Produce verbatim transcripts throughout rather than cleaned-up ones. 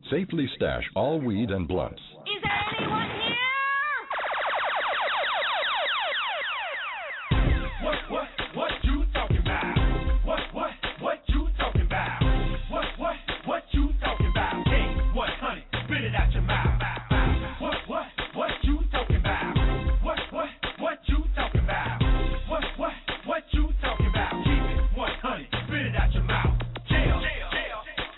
Safely stash all weed and blunts. Is there anyone here? What, what, what you talking about? What, what, what you talking about? What, what, what you talking about? Hey, what, honey, spit it out your mouth. What, what, what you talking about? What, what, what you talking about? What, what, what you talking about? Keep it, what, honey, spit it out your mouth. Jail, jail, jail.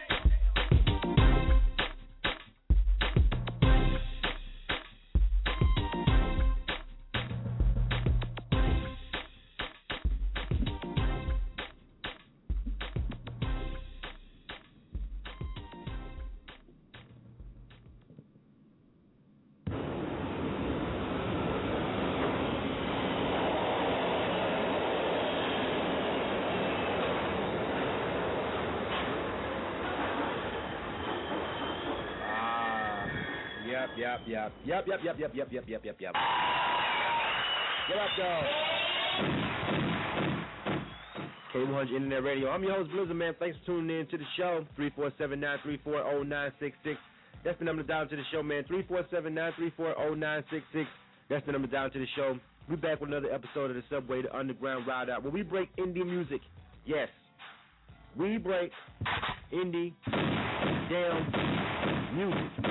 Yep, yep, yep, yep, yep, yep, yep, yep, yep, yep, yep. What up, y'all? K one hundred Internet Radio. I'm your host, Blizzard, man. Thanks for tuning in to the show. three four seven, nine three four, zero nine six six. That's the number down to the show, man. three four seven, nine three four, zero nine six six. That's the number down to the show. We're back with another episode of the Subway, the Underground Ride Out, where we break indie music. Yes. We break indie damn music.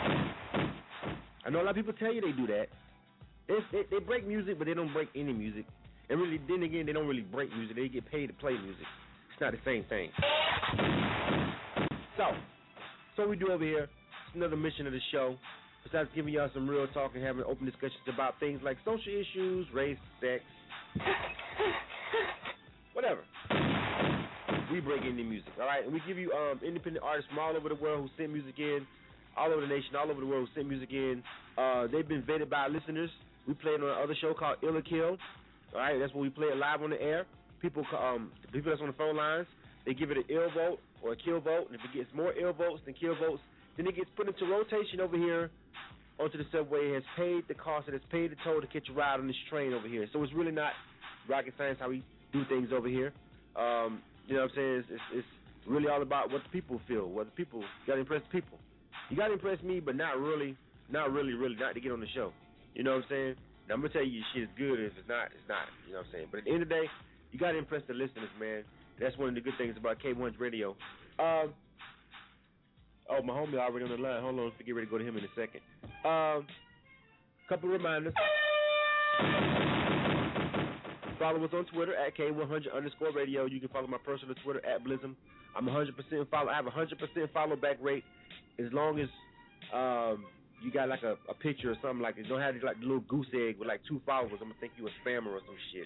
I know a lot of people tell you they do that. They, they, they break music, but they don't break any music. And really, then again, they don't really break music. They get paid to play music. It's not the same thing. So, so what we do over here, it's another mission of the show. Besides giving y'all some real talk and having open discussions about things like social issues, race, sex, whatever. We break indie music, all right? And we give you um, independent artists from all over the world who send music in. All over the nation, all over the world, who send music in. Uh, they've been vetted by our listeners. We play it on another show called Ill or Kill. All right, that's when we play it live on the air. People, um, people that's on the phone lines, they give it an ill vote or a kill vote. And if it gets more ill votes than kill votes, then it gets put into rotation over here onto the subway. It has paid the cost, it has paid the toll to catch a ride on this train over here. So it's really not rocket science how we do things over here. Um, you know what I'm saying? It's, it's, it's really all about what the people feel, what the people, you got to impress the people. You got to impress me, but not really, not really, really, not to get on the show. You know what I'm saying? Now, I'm going to tell you shit is good. If it's not, it's not. You know what I'm saying? But at the end of the day, you got to impress the listeners, man. That's one of the good things about K one hundred Radio. Um, oh, my homie already on the line. Hold on. Let's get ready to go to him in a second. Um, couple of reminders. Follow us on Twitter at K one hundred underscore radio. You can follow my personal Twitter at Blizzum. I'm one hundred percent follow. I have a one hundred percent follow back rate. As long as um, you got like a, a picture or something like it, don't have like the little goose egg with like two followers, I'm gonna think you a spammer or some shit.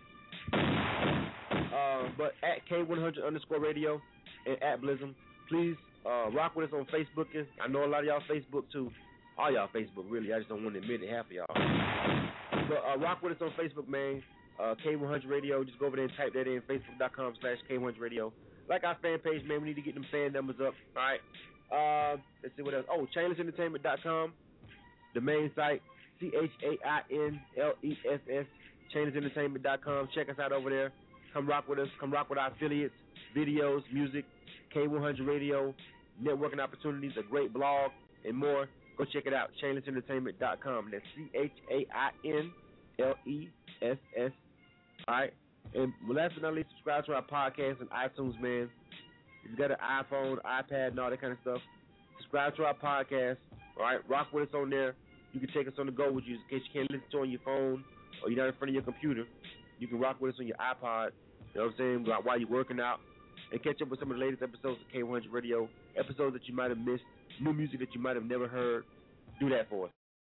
Um, but at K one hundred underscore radio and at Blizzum, please uh, rock with us on Facebook. I know a lot of y'all Facebook too. All y'all Facebook really. I just don't want to admit it. Half of y'all. But uh, rock with us on Facebook, man. Uh, K one hundred radio. Just go over there and type that in. Facebook dot com slash K one hundred radio. Like our fan page, man. We need to get them fan numbers up. All right. Uh, let's see what else. Oh, chainless entertainment dot com, the main site, C H A I N L E S S, chainless entertainment dot com. Check us out over there. Come rock with us. Come rock with our affiliates, videos, music, K one hundred Radio, networking opportunities, a great blog, and more. Go check it out, chainless entertainment dot com. That's C H A I N L E S S. All right. And last but not least, subscribe to our podcast on iTunes, man. If you got an iPhone, iPad, and all that kind of stuff, subscribe to our podcast. All right, rock with us on there. You can take us on the go with you in case you can't listen to it on your phone or you're not in front of your computer. You can rock with us on your iPod. You know what I'm saying? While you're working out, and catch up with some of the latest episodes of K one hundred Radio, episodes that you might have missed, new music that you might have never heard. Do that for us.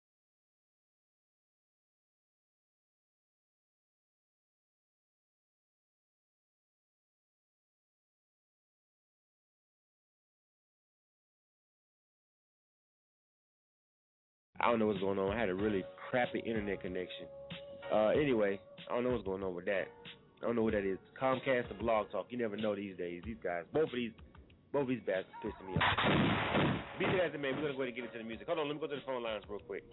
I don't know what's going on. I had a really crappy internet connection. Uh, anyway, I don't know what's going on with that. I don't know what that is. Comcast or Blog Talk. You never know these days. These guys, both of these, both of these bastards pissing me off. Be there as it may. We're gonna go ahead and get into the music. Hold on, let me go to the phone lines real quick.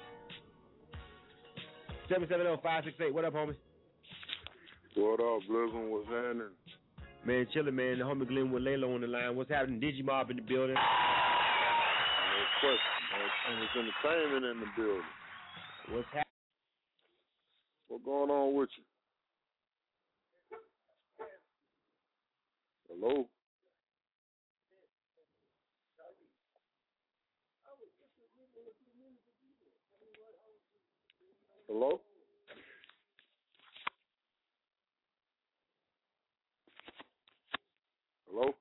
seven seven zero, five six eight. What up, homie? What up, Blizzard? What's happening? Man, chillin', man. The homie Glenn with Laylo on the line. What's happening? Digimob in the building. question, man. It's entertainment in the building. What's happening? What's going on with you? Hello? Hello? Hello?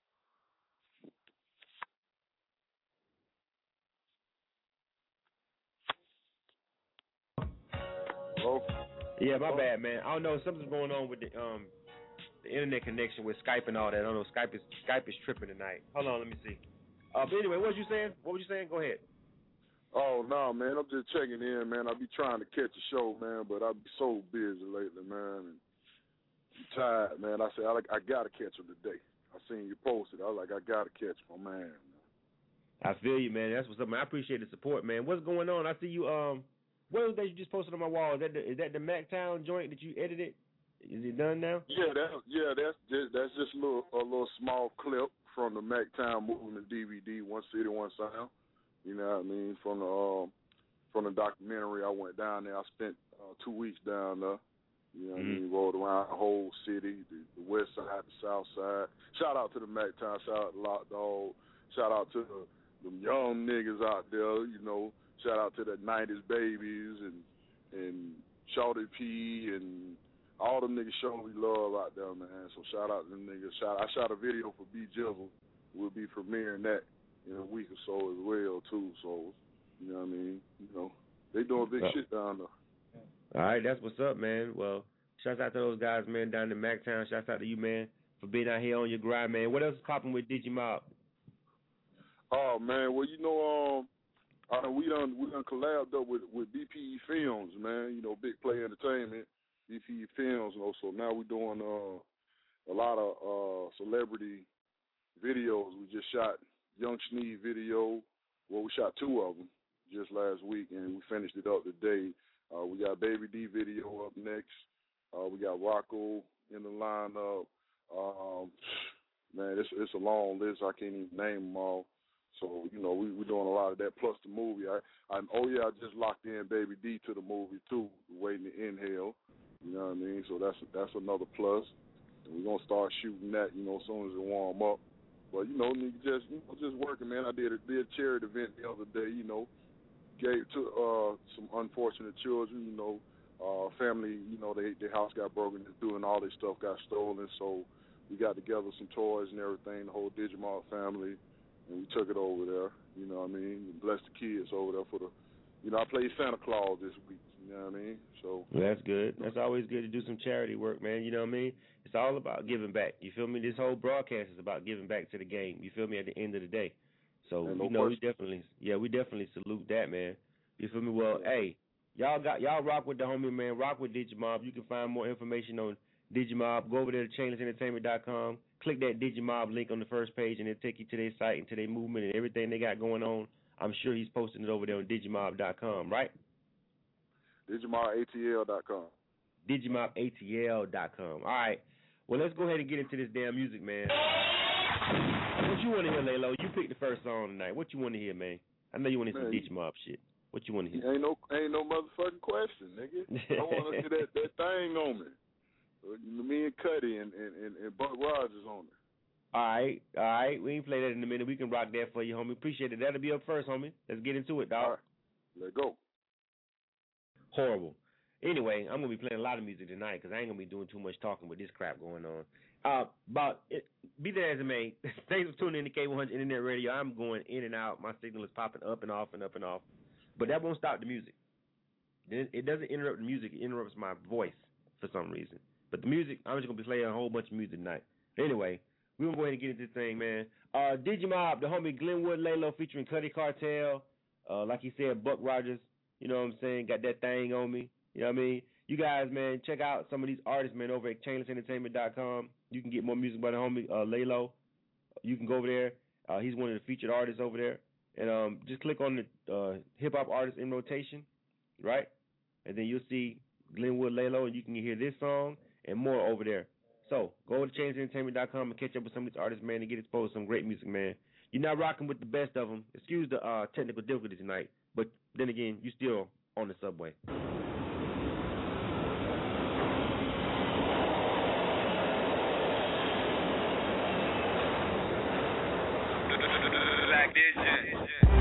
Hello? Yeah, my bad, man. I don't know. Something's going on with the um the internet connection with Skype and all that. I don't know. Skype is Skype is tripping tonight. Hold on, let me see. Uh, but anyway, what was you saying? What was you saying? Go ahead. Oh, no, man. I'm just checking in, man. I be trying to catch a show, man, but I be so busy lately, man. And I'm tired, man. I said, I, like, I got to catch him today. I seen you posted. I was like, I got to catch my man, man. I feel you, man. That's what's up, man. I appreciate the support, man. What's going on? I see you. Um, what was that you just posted on my wall? Is that the, is that the MacTown joint that you edited? Is it done now? Yeah, that, yeah, that's just, that's just a little a little small clip from the MacTown Movement D V D, One City, One Sound. You know what I mean? From the um, from the documentary, I went down there. I spent uh, two weeks down there. You know what mm-hmm. I mean? Rode around the whole city, the, the west side, the south side. Shout out to the MacTown, shout out to Lock Dog, shout out to the them young niggas out there, you know. Shout out to the nineties babies and and Shawty P and all them niggas showing me love out there, man. So shout out to them niggas. Shout, I shot a video for B Jizzle. We'll be premiering that in a week or so as well, too. So, you know what I mean? You know, they doing big shit down there. All right, that's what's up, man. Well, shouts out to those guys, man, down in MacTown. Shouts out to you, man, for being out here on your grind, man. What else is popping with Digimob? Oh, man, well, you know, um, I know we done we done collabed up with, with B P E Films, man. You know, Big Play Entertainment, B P E Films, you know. So now we're doing uh, a lot of uh, celebrity videos. We just shot Young Sneed video. Well, we shot two of them just last week, and we finished it up today. Uh, we got Baby D video up next. Uh, we got Rocco in the lineup. Um, man, it's it's a long list. I can't even name them all. So, you know, we, we're doing a lot of that, plus the movie. I, I, oh, yeah, I just locked in Baby D to the movie, too, Waiting to Inhale. You know what I mean? So that's that's another plus. And we're going to start shooting that, you know, as soon as it warm up. But, you know, nigga, just, you know, just working, man. I did a, did a charity event the other day, you know, gave to uh, some unfortunate children, you know, uh, family, you know, they, their house got broken into and all their stuff got stolen. So we got together some toys and everything, the whole Digimon family. And we took it over there, you know what I mean, and blessed the kids over there for the, you know, I played Santa Claus this week, you know what I mean, so. Well, that's good. That's always good to do some charity work, man, you know what I mean? It's all about giving back, you feel me? This whole broadcast is about giving back to the game, you feel me, at the end of the day. So, no you know, question. we definitely, yeah, we definitely salute that, man. You feel me? Well, yeah. Hey, y'all got, y'all rock with the homie, man, rock with Digimob. You can find more information on Digimob. Go over there to chainless entertainment dot com. Click that Digimob link on the first page, and it'll take you to their site and to their movement and everything they got going on. I'm sure he's posting it over there on digimob dot com, right? digimob A T L dot com. digimob A T L dot com. All right. Well, let's go ahead and get into this damn music, man. What you want to hear, Laylo? You picked the first song tonight. What you want to hear, man? I know you want to hear some Digimob shit. What you want to hear? Ain't no, ain't no motherfucking question, nigga. I want to hear that, that thing on me. Me and Cuddy and, and, and Buck Rogers on it. All right, all right. We ain't play that in a minute. We can rock that for you, homie. Appreciate it. That'll be up first, homie. Let's get into it, dog. All right. Let's go. Horrible. Anyway, I'm going to be playing a lot of music tonight because I ain't going to be doing too much talking with this crap going on. Uh, but it, be that as it may, thanks for tuning in to K one hundred Internet Radio. I'm going in and out. My signal is popping up and off and up and off. But that won't stop the music. It doesn't interrupt the music. It interrupts my voice for some reason. But the music, I'm just going to be playing a whole bunch of music tonight. Anyway, we're going to go ahead and get into this thing, man. Uh, Digimob, the homie Glenwood Laylo featuring Cuddy Cartel. Uh, like he said, Buck Rogers, you know what I'm saying, got that thing on me. You know what I mean? You guys, man, check out some of these artists, man, over at chainless entertainment dot com. You can get more music by the homie uh, Laylo. You can go over there. Uh, he's one of the featured artists over there. And um, just click on the uh, hip-hop artists in rotation, right? And then you'll see Glenwood Laylo, and you can hear this song and more over there. So go to chains entertainment dot com and catch up with some of these artists, man, and get exposed to some great music, man. You're not rocking with the best of them. Excuse the uh, technical difficulties tonight, but then again, you still on the subway. Black Vision.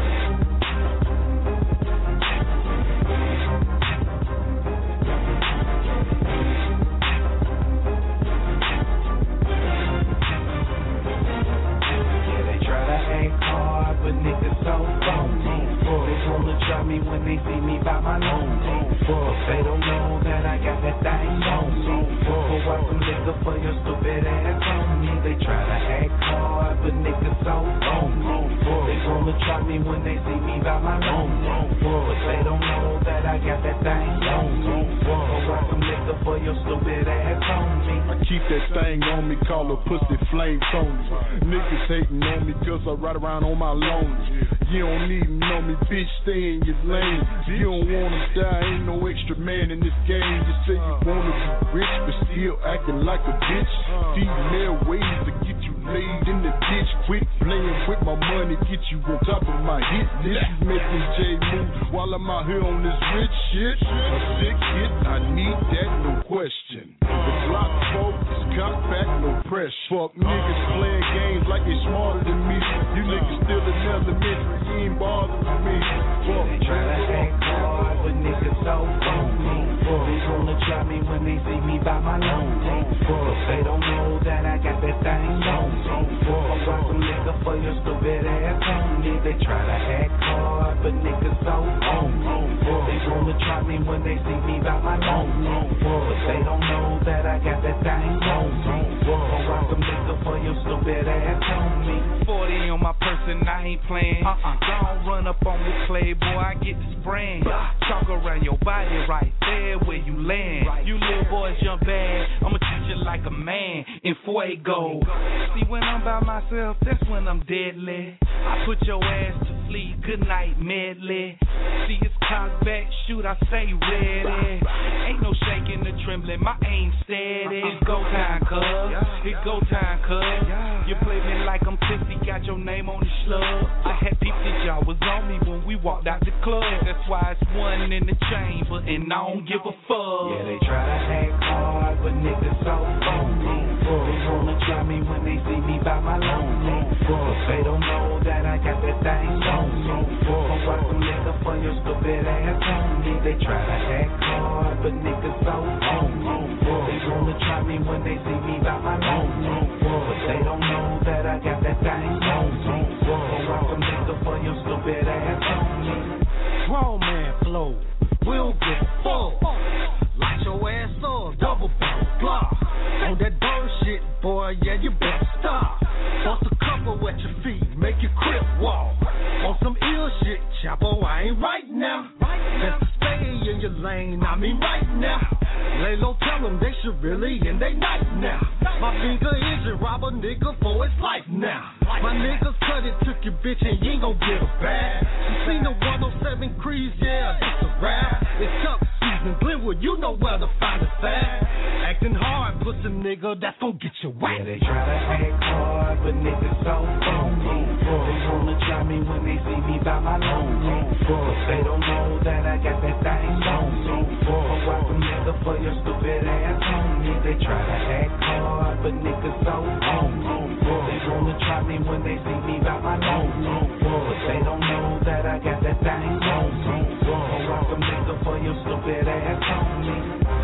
But niggas so phony. They wanna try me when they see me by my loan. But they don't know that I got that thing on me. Pour out some liquor for your stupid ass on me. They try to act hard, but niggas so phony. They wanna try me when they see me by my loan. But they don't know that I got that thing on me. Pour out some liquor for your stupid ass on me. I keep that thing on me, call a pussy flame Tony. Niggas hating on me cause I ride around on my loan. You don't need to know me, bitch, stay in your lane. You don't wanna die, ain't no extra man in this game. You say you wanna be rich, but still acting like a bitch. Female ways to get you laid in the ditch. Quit playing with my money, get you on top of my hit list. You making J moves while I'm out here on this rich shit. A sick hit, I need that, no question. The block folk is cocked back, no pressure. Fuck niggas playing games like they smarter than me. You niggas still in elementary, you ain't bothering me. Fuck. They try to act hard, but niggas so phony. They wanna try me when they see me by my loan. But they don't know that I got that thing on me. I want some liquor for your stupid ass on me. They try to act hard, but niggas so phony. They wanna try me when they see me by my loan. But they don't know that I got that thing on me. I want some liquor for your stupid ass on me. forty on my person, I ain't playing. Uh-uh. Don't run up on me, playboy, I get the spraying. Talk around your body right there where you land. You little boys jump bad, I'ma treat you like a man in fuego. See, when I'm by myself, that's when I'm deadly. I put your ass to sleep, good night medley. See, it's cocked back, shoot, I stay ready. Ain't no shaking or trembling, my aim steady. It's go time, cuz. It's go time, cuz. You play me like I'm tipsy, got your name on the slug. I had peeped that y'all was on me when we walked out the club. That's why it's one in the chamber, and I don't give a fuck. Yeah, they try to act hard, but niggas so phony. They wanna try me when they see me by my loan. But they don't know that I got that thing on me. I want some liquor for your stupid ass on me. They try to act hard, but niggas so phony. They wanna try me when they see me by my loan. But they don't know that I got that thing on me. I want some liquor for your stupid ass on me. Grown man flow, we'll get full. Light your ass up, double barrel block. On that bird shit, boy, yeah, you better stop. Bust a couple at your feet, make your crib walk. On some ill shit, Chapo, I ain't right now. Best to stay in your lane, I mean right now. Lay low, tell them they should really end they night now. My finger is to rob a nigga for his life now. My niggas cut it, took your bitch, and you ain't gon' get a bag. You seen the one oh seven Crease, yeah, it's a rap. It's tough season, Glenwood, you know where to find us at. Acting hard, pussy nigga, that's gon' get you whacked. Yeah, they try to act hard, but niggas so phony. They wanna try me when they see me by my loan. But they don't know that I got that thing on me. I want some nigga for your stupid ass on me. They try to act hard, but niggas so phony. They wanna try me when they see me by my loan. But they don't know that I got that thing on me. I want some nigga for your stupid ass on me.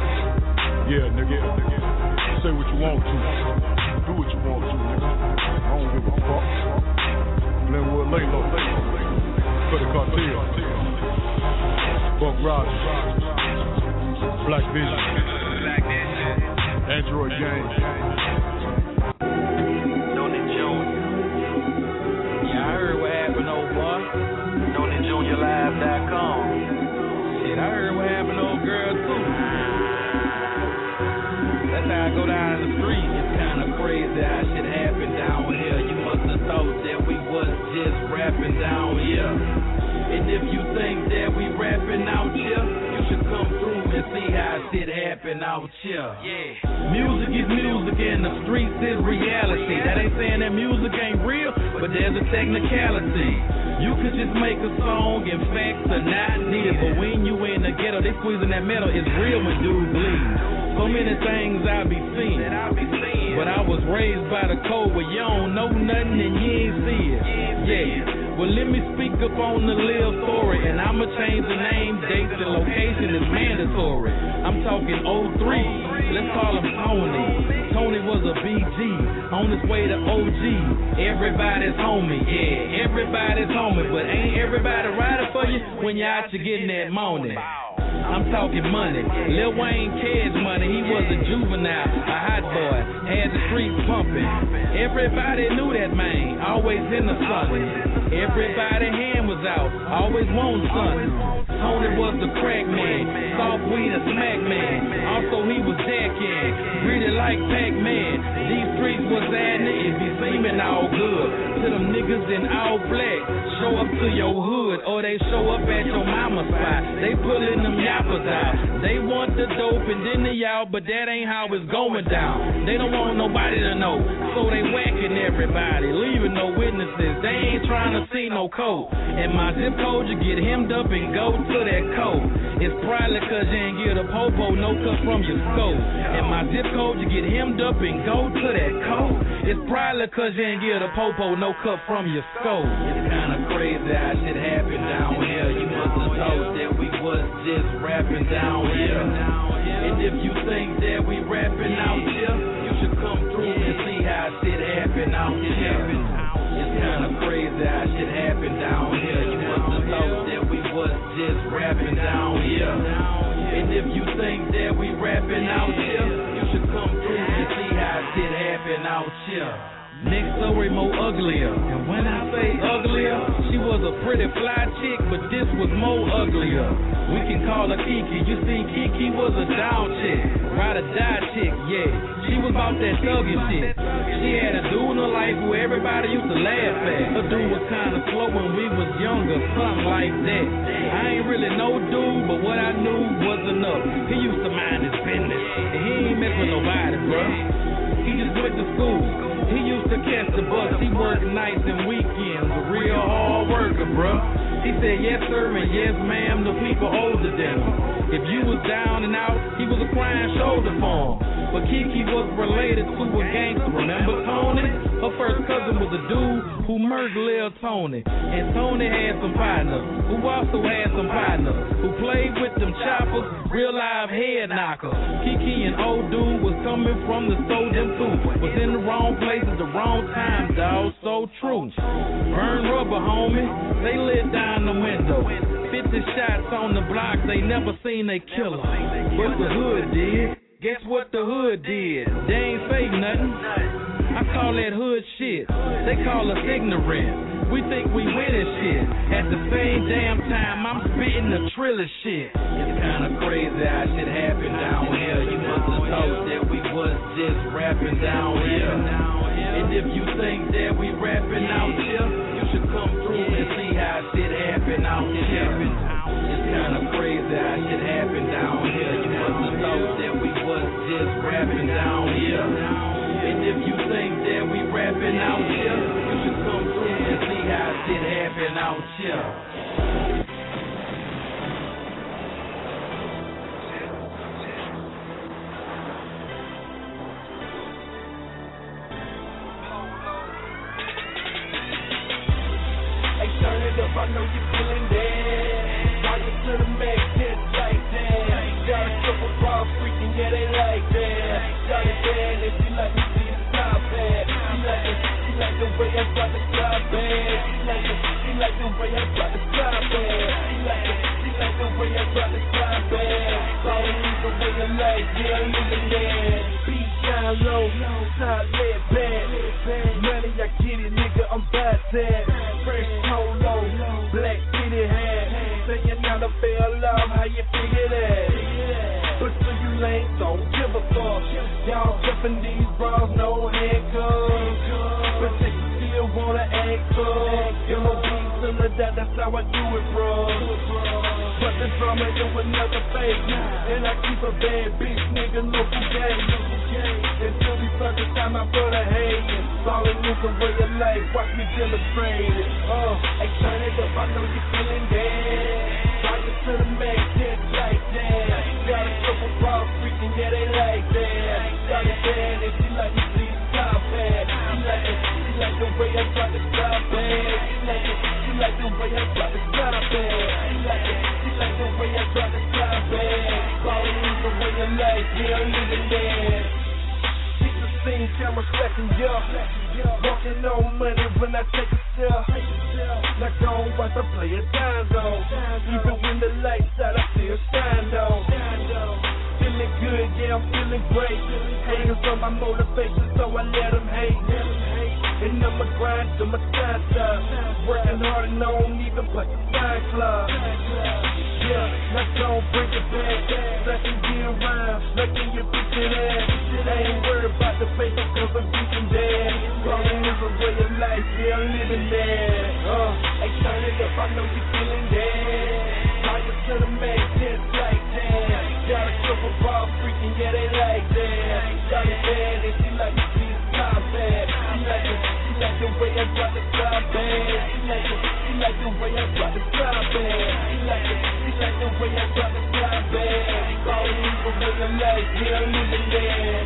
Yeah, nigga, say what you want to. Do what you want to, nigga. I don't give a fuck. Glenwood, lay low. For the cartel. Buck Rogers. Black Vision. Android Gang. Donnie Junior Yeah, I heard what happened, old boy. Donnie Junior Live dot com. Shit, I heard what happened, old girl, too. That's how I go down the street. It's kind of crazy how shit happened down here. You must have thought that we was just rapping down here. And if you think that we rapping out here, you should come through and see how shit happened. happen out here. Yeah. Music is music and the streets is reality. That ain't saying that music ain't real, but there's a technicality. You could just make a song and facts are not needed, but when you in the ghetto, they squeezing that metal. It's real when dudes bleed. So many things I be seeing, but I was raised by the code where you don't know nothing and you ain't see it. Yeah. Well, let me speak up on the live story, and I'ma change the name, dates, and location is mandatory. I'm talking oh three, let's call him Tony. Tony was a B G, on his way to O G. Everybody's homie, yeah, everybody's homie, but ain't everybody riding for you when you're out to getting that money. I'm talking money. Lil Wayne cash money. He was a juvenile, a hot boy, had the streets pumping. Everybody knew that man, always in the sun. Everybody hand was out, always wanted something. Tony was the crack man, soft weed and smack man. Also he was jacking, really like Pac-Man. These streets was adding it, it be seeming all good. To them niggas in all black, show up to your hood, or they show up at your mama's spot. They pulling them yappers out. They want the dope and then they out, but that ain't how it's going down. They don't want nobody to know, so they whacking everybody, leaving no witnesses. They ain't trying to see no code. And my zip code, you get hemmed up and go to that code. It's probably cause you ain't get a popo, no cut from your skull. And my zip code, you get hemmed up and go to that code. It's probably cause you ain't get a popo, no cut from your skull. It's kinda crazy how shit happen down here. You must have thought that we was just rapping down here. And if you think that we rapping out here, you should come through and see how shit happen out here. It's kinda crazy how shit happen down here. You must have thought that we was just rapping down here. And if you think that we rapping out here, you should come through and see how shit happen out here. Next story more uglier, and when I say uglier, she was a pretty fly chick, but this was more uglier. We can call her Kiki. You see, Kiki was a down chick, ride or die chick, yeah. She was about that thuggin' shit. She had a dude in her life who everybody used to laugh at. Her dude was kinda slow when we was younger, something like that. I ain't really no dude, but what I knew was enough. He used to mind his business, and he ain't mess with nobody, bruh. He just went to school. He used to catch the bus. He worked nights and weekends. A real hard worker, bruh. He said yes sir and yes ma'am to people older than him. If you was down and out, he was a crying shoulder for him. But Kiki was related to a gangster. Remember Tony? Her first cousin was a dude who murdered Lil Tony. And Tony had some partners who also had some partners who played with them choppers, real live head knockers. Kiki and old dude was coming from the store, them too. Was in the wrong place at the wrong time, dawg, so true. Burn rubber, homie. They lit down the window. fifty shots on the block, they never seen they killer. But the hood did. Guess what the hood did? They ain't say nothing. I call that hood shit. They call us ignorant. We think we winning shit. At the same damn time, I'm spitting the triller shit. It's kinda crazy how shit happen down here. You must have thought that we was just rapping down here. And if you think that we rapping out here, you should come through and see how shit happen out here. It's kinda crazy how shit happen down here. You must have thought that we was just rapping down here. And if you think that we rapping out here, you should come through and see how shit happen out here. Hey, turn it up, I know you're feeling that. Volume to the max, just like that. Got a couple bras freaking, yeah, they like that. Got it bad, if you like me, see the top bad. She like it, she like the way I drop the top bad. She like it, she like the way I drop the top bad. She like it, she like the way I drop the top bad. Follow me the way I like, yeah, I'm living that. Beat down low, top red bad. Money, I get it, nigga, I'm about that. Fresh polo, black kitty hat. Saying now I fell off, how you figure that? But so you lanes don't give a fuck. Y'all jumping these bras, no handcuffs. But they still wanna act up. M O B's in the that, that's how I do it, bro. But the drama, it was never fake. And I keep a bad bitch, nigga, no gang. Until we first time I put a hating. Ballin' is the way of life, watch me demonstrate it. Uh, hey, turn it up, I know you feeling dead. Try it to the max, just like that. Got a couple ball freaking, yeah, they like that. Got it bad, and she like me, please stop bad. She like it, she like the way I drop the stop bad. She like it, she like the way I drop the stop bad. She like it, she like the way I drop the stop bad. Ballin' is the way of life, yeah, I'm living there. Scene camera stacking up, walking on money when I take a sip. Like I don't watch I play a dime though. Even when the lights out, I still stand though. Feeling good, yeah, I'm feeling great. Haters on my motivation, so I let them hate. And I'm a grind to my side side. Working hard and I don't even put the sign club. Yeah, like don't break it back. Second gear around, making you bitch it ass. I ain't worried about the paper cause I'm beating dead. Ballin' is a way of life, yeah, I'm living there. Uh, hey, turn it up, I know you feeling dead. Fire to the max, just like that. Got a couple ball freaking, yeah, they like that. Got it bad and she like me, please stop that. She like it, she like the way I drop the top bad. She like it, she like the way I drop the top bad. She like it, she like the way I drop the top bad. Ballin' is a way of life, yeah, I'm living there.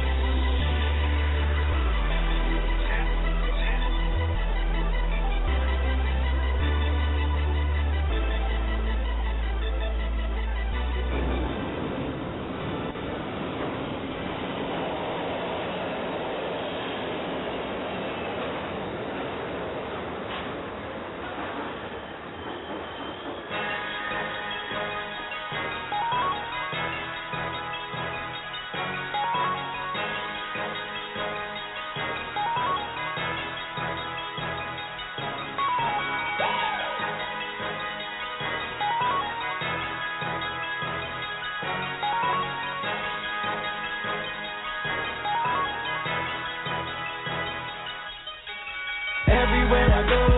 Everywhere I go,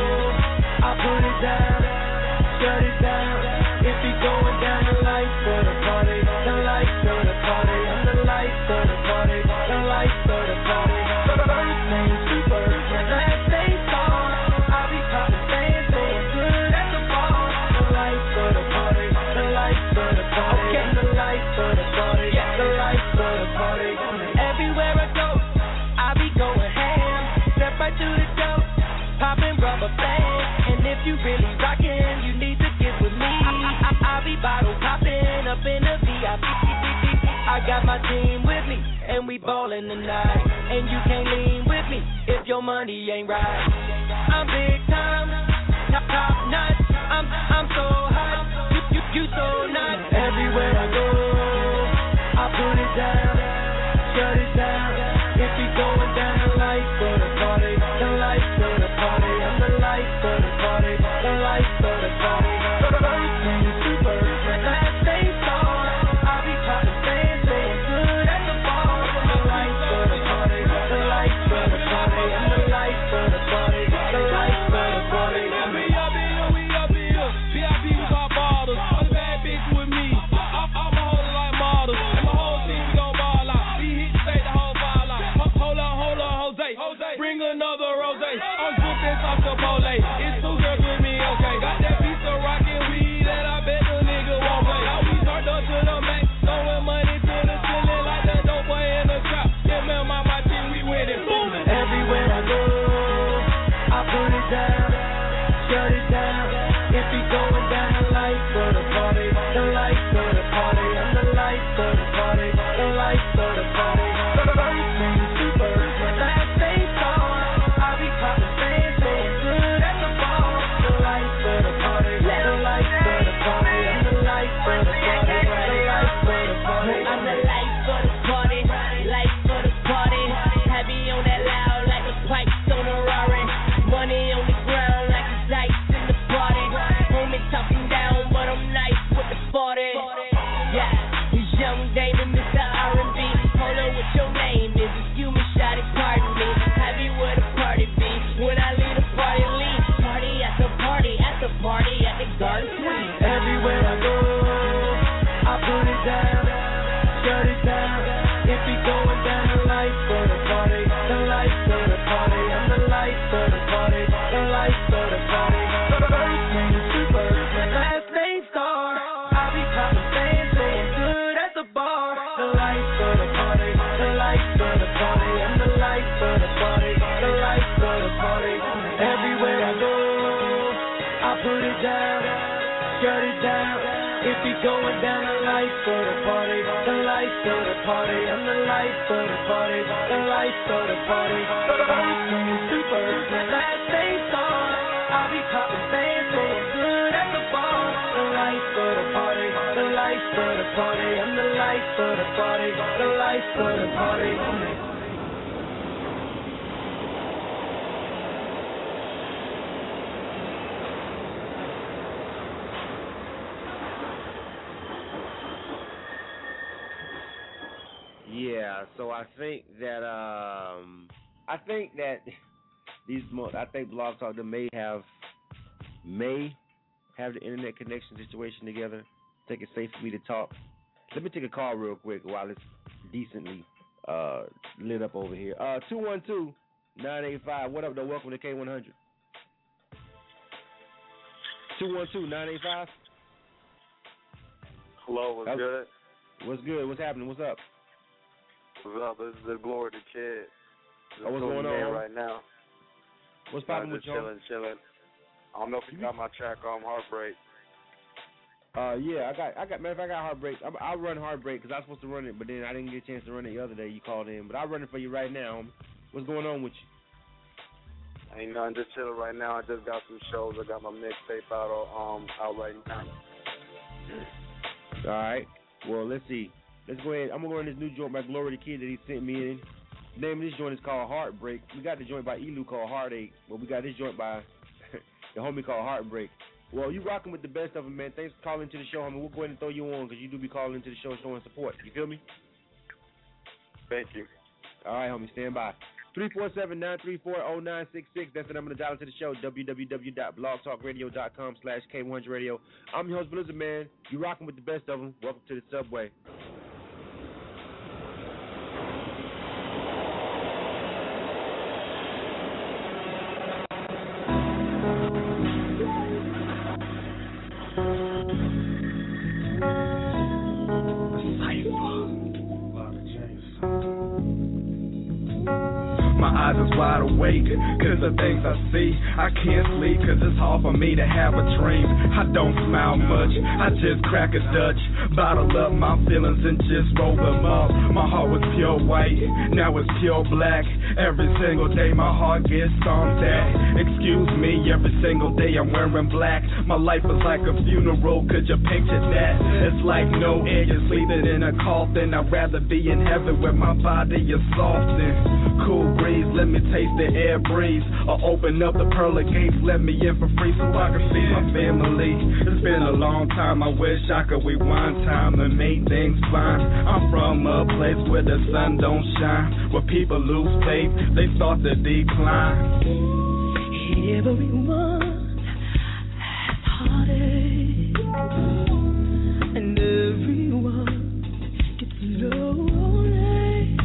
I put it down, shut it down. If you going down, the lights for the party, the lights for the party, the lights for the party, the lights for the party. First name super, last name star. I be poppin' fans, so good at the bar. The lights for the party, the lights for the party, okay. The lights for the party, the lights for the party. Everywhere I go, I be going ham, step right to the door. Poppin' rubber bands, and if you really rockin', you need to get with me. I, I, I be bottle poppin' up in the V I P. I got my team with me, and we ballin' tonight. And you can't lean with me if your money ain't right. I'm big time, top, top notch. I'm I'm so hot, you you, you so nice. Everywhere I go, I put it down, shut it down. If you going down, the lights for the party, the lights for the party, I'm the lights for the party, the lights for the party. First name super, last name star. I be poppin' fans, so good at the bar. The lights for the party, the lights for the party, I'm the lights for the party, the lights for the party. We up here, we up here, V I P with our bottles, all the bad bitches with me. I'm a whole like models, and my whole team we gon' ball out. We hit straight the whole ball out. Hold on, hold on, Jose, bring another rose. I'm drippin' off the pole. It's two girls with me, okay. Got that piece of rockin' weed that I bet the nigga won't play. Now we turned up to the max, throwing money to the ceiling like the dope boy in the trap. Yeah, man, my, my team, we winning. Boom. Everywhere I go, I put it down, shut it down. If you going down, the lights for the party, the lights for the party, I'm the lights for the party, the lights for the party. First name super, last name star. I be poppin' fans, so good at the bar. of the party, the life of the party. First name Super, last name Star. I be popping fans, saying good at the bar. The life of the party, the life of the party. I'm the life of the party, the life of the party. Everywhere I go, I put it down, shut it down. If you going down, the life of the party, the life of the party. I'm the life of the party, the life of the party. First name Super, last name Star. I be popping fans, saying good at the bar. The life of the party, the life of the party. I'm the life of the party, the life of the party. Yeah, so I think that um, I think that these mo- I think Blog Talk them may have may have the internet connection situation together. I think it's safe for me to talk. Let me take a call real quick while it's decently uh, lit up over here. Uh, two one two, nine eight five. What up, though? Welcome to K one hundred. two one two, nine eight five. Hello, what's oh. good? What's good? What's happening? What's up? What's up? This is the Glory to Kid. Oh, what's going on right now? What's popping with you? Chilling, chilling. I don't know if you got my track on Heartbreak. Uh, yeah, I got, I got. Matter of fact, I got Heartbreak. I, I'll run Heartbreak because I was supposed to run it, but then I didn't get a chance to run it the other day. You called in, but I'll run it for you right now. What's going on with you? Ain't nothing, just chilling right now. I just got some shows. I got my mixtape out, um, out right now. All right. Well, let's see. Let's go ahead. I'm going to go in this new joint by Glory the Kid that he sent me in. The name of this joint is called Heartbreak. We got the joint by Elu called Heartache, but we got this joint by the homie called Heartbreak. Well, you rocking with the best of them, man. Thanks for calling to the show, homie. We'll go ahead and throw you on because you do be calling into the show showing support. You feel me? Thank you. All right, homie. Stand by. three four seven, nine three four, zero nine six six. That's the number to dial into the show, w w w dot blog talk radio dot com slash K one hundred radio. I'm your host, Blizzard Man. You rocking with the best of them. Welcome to the subway. My eyes is wide awake, cause the things I see. I can't sleep, cause it's hard for me to have a dream. I don't smile much, I just crack a Dutch. Bottle up my feelings and just roll them up. My heart was pure white, now it's pure black. Every single day my heart gets stormed at. Excuse me, every single day I'm wearing black. My life is like a funeral, could you picture that? It's like no air, you're sleeping in a coffin. I'd rather be in heaven where my body is soft and cool breeze. Let me taste the air breeze, or open up the pearly gates, let me in for free so I can see my family. It's been a long time, I wish I could rewind time and make things fine. I'm from a place where the sun don't shine, where people lose faith, they start to decline. Everyone has heartache, and everyone gets lonely.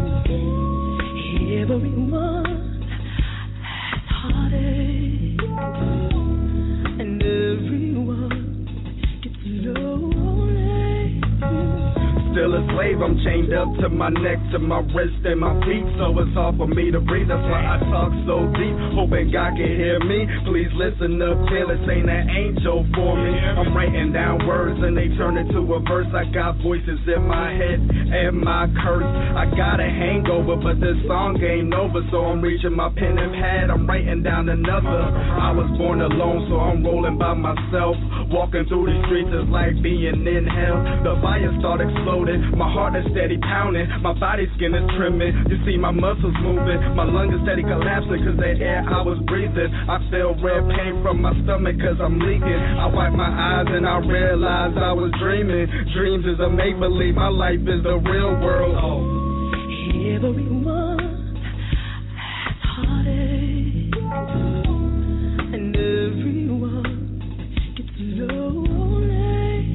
Everyone has heartache, and everyone gets lonely. Still a slave, I'm chained up to my neck, to my wrist and my feet, so it's hard for me to breathe. That's why I talk so deep, hoping God can hear me. Please listen up, Taylor, ain't an angel for me. I'm writing down words and they turn into a verse. I got voices in my head and my curse. I got a hangover, but this song ain't over, so I'm reaching my pen and pad. I'm writing down another. I was born alone, so I'm rolling by myself. Walking through these streets is like being in hell. The fire start exploding, my heart is steady pounding, my body skin is trimming. You see my muscles moving, my lungs are steady collapsing, cause the air I was breathing. I feel red pain from my stomach cause I'm leaking. I wipe my eyes and I realize I was dreaming. Dreams is a make-believe, my life is the real world. Oh. Everyone has heartache, and everyone gets lonely.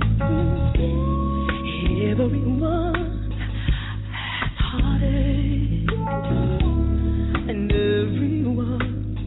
Everyone has heartache, and everyone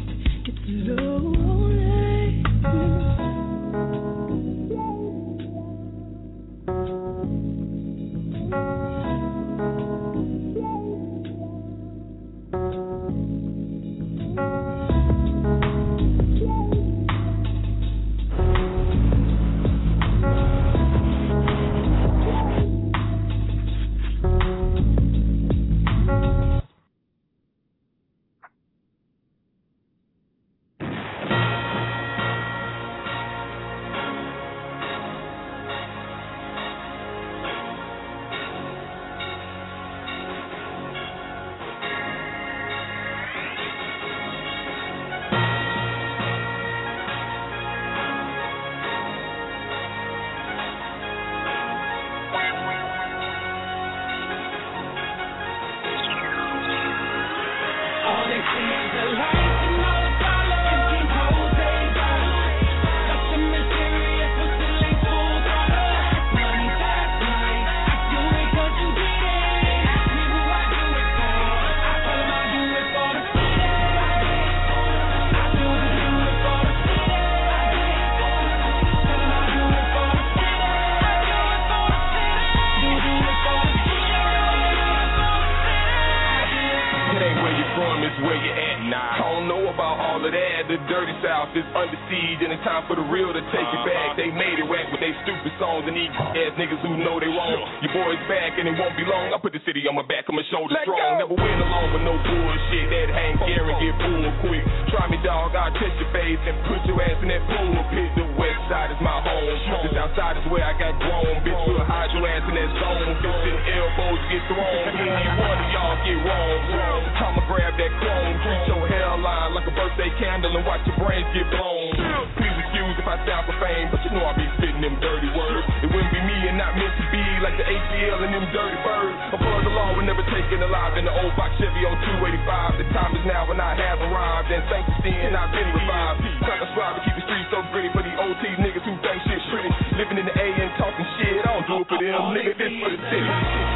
all of that. The dirty South is under siege, and it's time for the real to take it back. They made it whack with they stupid songs and these ass niggas who know they wrong. Your boy's back and it won't be long. I put the city on my back, on my shoulder strong. Never win along with no bullshit. That hang gear and get pulled quick. Try me, dog, I'll touch your face and put your ass in that pool pit. The west side is my home. This outside is where I got grown. Bitch, we'll hide your ass in that zone. Fist and elbows get thrown. Any one of y'all get wrong. I'ma grab that chrome. Treat your hairline like a birthday candle and watch your brains get blown. Please excuse if I sound profane, but you know I be spitting them dirty words. It wouldn't be me and not meant to be like the A T L and them dirty birds. A blood the law would never taken alive in the old box Chevy oh two eighty-five. The time is now when I have arrived, and thanks to sin I've been revived. Trying to strive to keep the streets so gritty for the O T niggas who think shit pretty. Living in the A and talking shit, I don't do it for them, nigga, this for the city.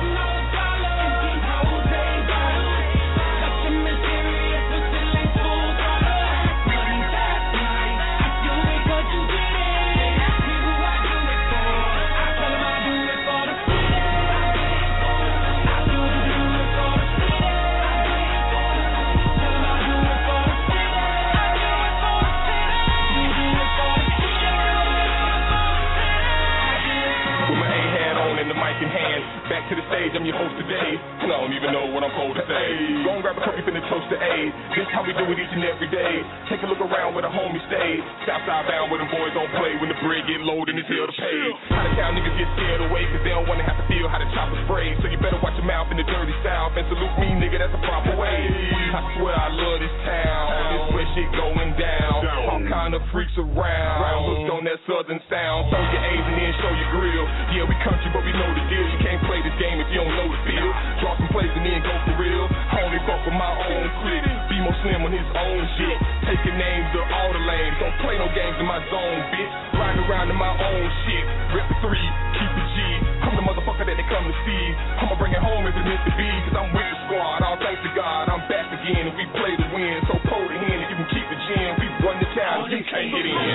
Back to the stage, I'm your host today, and I don't even know what I'm supposed to say. Go and grab a cup, you finna toast to A. This how we do it each and every day. Take a look around where the homies stay. Southside bound where the boys don't play. When the bread get low, then it's hell to pay. Out of town niggas get scared away, cause they don't wanna have to feel how the chopper spray. So you better watch your mouth in the dirty South and salute me, nigga, that's the proper way. I swear I love this town, this where shit going down. All kind of freaks around, hooked on that southern sound. Throw your A's and then show your grill. Yeah, we country, but we know the deal. You can't play this game if you don't know the field. Draw some plays and then go for real. I only fuck with my own clique. Be more slim on his own shit. Taking names to all the lanes. Don't play no games in my zone, bitch. Riding around in my own shit. Rip the three, keep it G. I'm the motherfucker that they come to see. I'ma bring it home if it's meant to be. Cause I'm with the squad. All thanks to God, I'm back again and we play to win. So pull the hand and you can keep the gin. We run the town, you can't get in.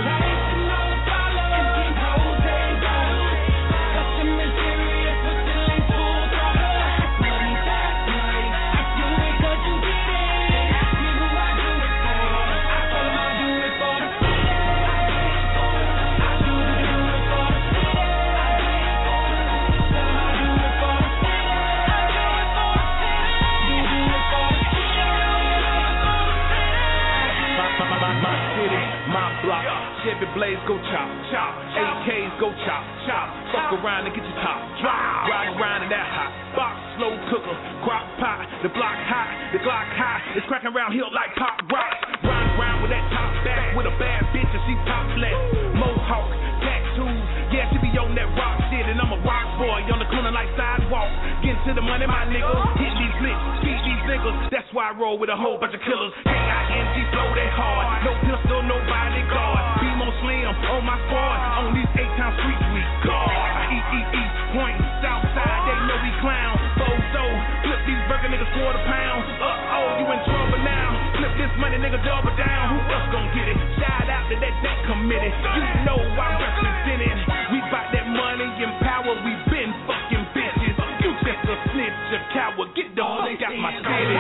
Chevy Blaze go chop, chop. A Ks go chop, chop. Fuck around and get your top drop. Ride around in that hot box, slow cooker, crock pot. The block hot, the Glock high. It's cracking around hill like pop rocks. Ride around with that top back with a bad bitch and she topless. Mohawk, tattoos, yeah she be on that rock shit and I'm a rock boy on the corner like sidewalk. Getting to the money, my nigga. Hit these licks, feed these niggas. That's why I roll with a whole bunch of killers. K I N G flow that hard. No pistol, no bodyguard. Slim on my squad, on these eight-town streets we guard. E E E, point, south side, they know we clown. Bozo, flip these burger niggas quarter pound. Uh-oh, you in trouble now. Flip this money, nigga, double down. Who else gon' get it? Shout out to that that committee. You know I'm representing. We bout that money and power, we been fucking bitches. You just a snitch, a coward. Get the fuck out my city.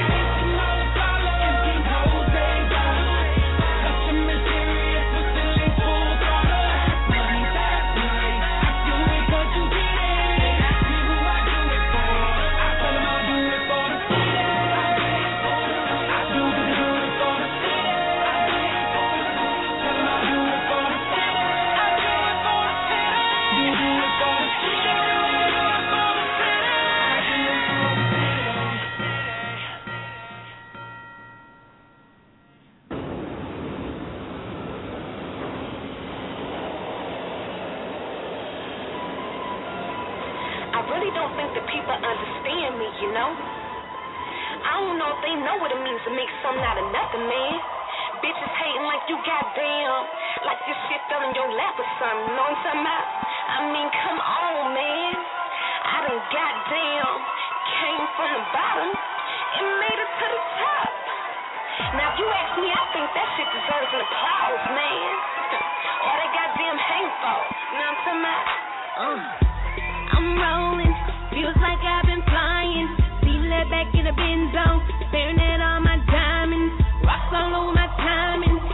You know, I don't know if they know what it means to make something out of nothing, man. Bitches hating like you goddamn, like this shit fell in your lap or something. You know what I'm talking about? I mean, come on, man. I done goddamn came from the bottom and made it to the top. Now, if you ask me, I think that shit deserves an applause, man. Or they goddamn hang for. You know what I'm talking about? Uh. I'm rolling, feels like I've been flying. Feel that back in the Benzo, staring at all my diamonds. Rocks all over my timing.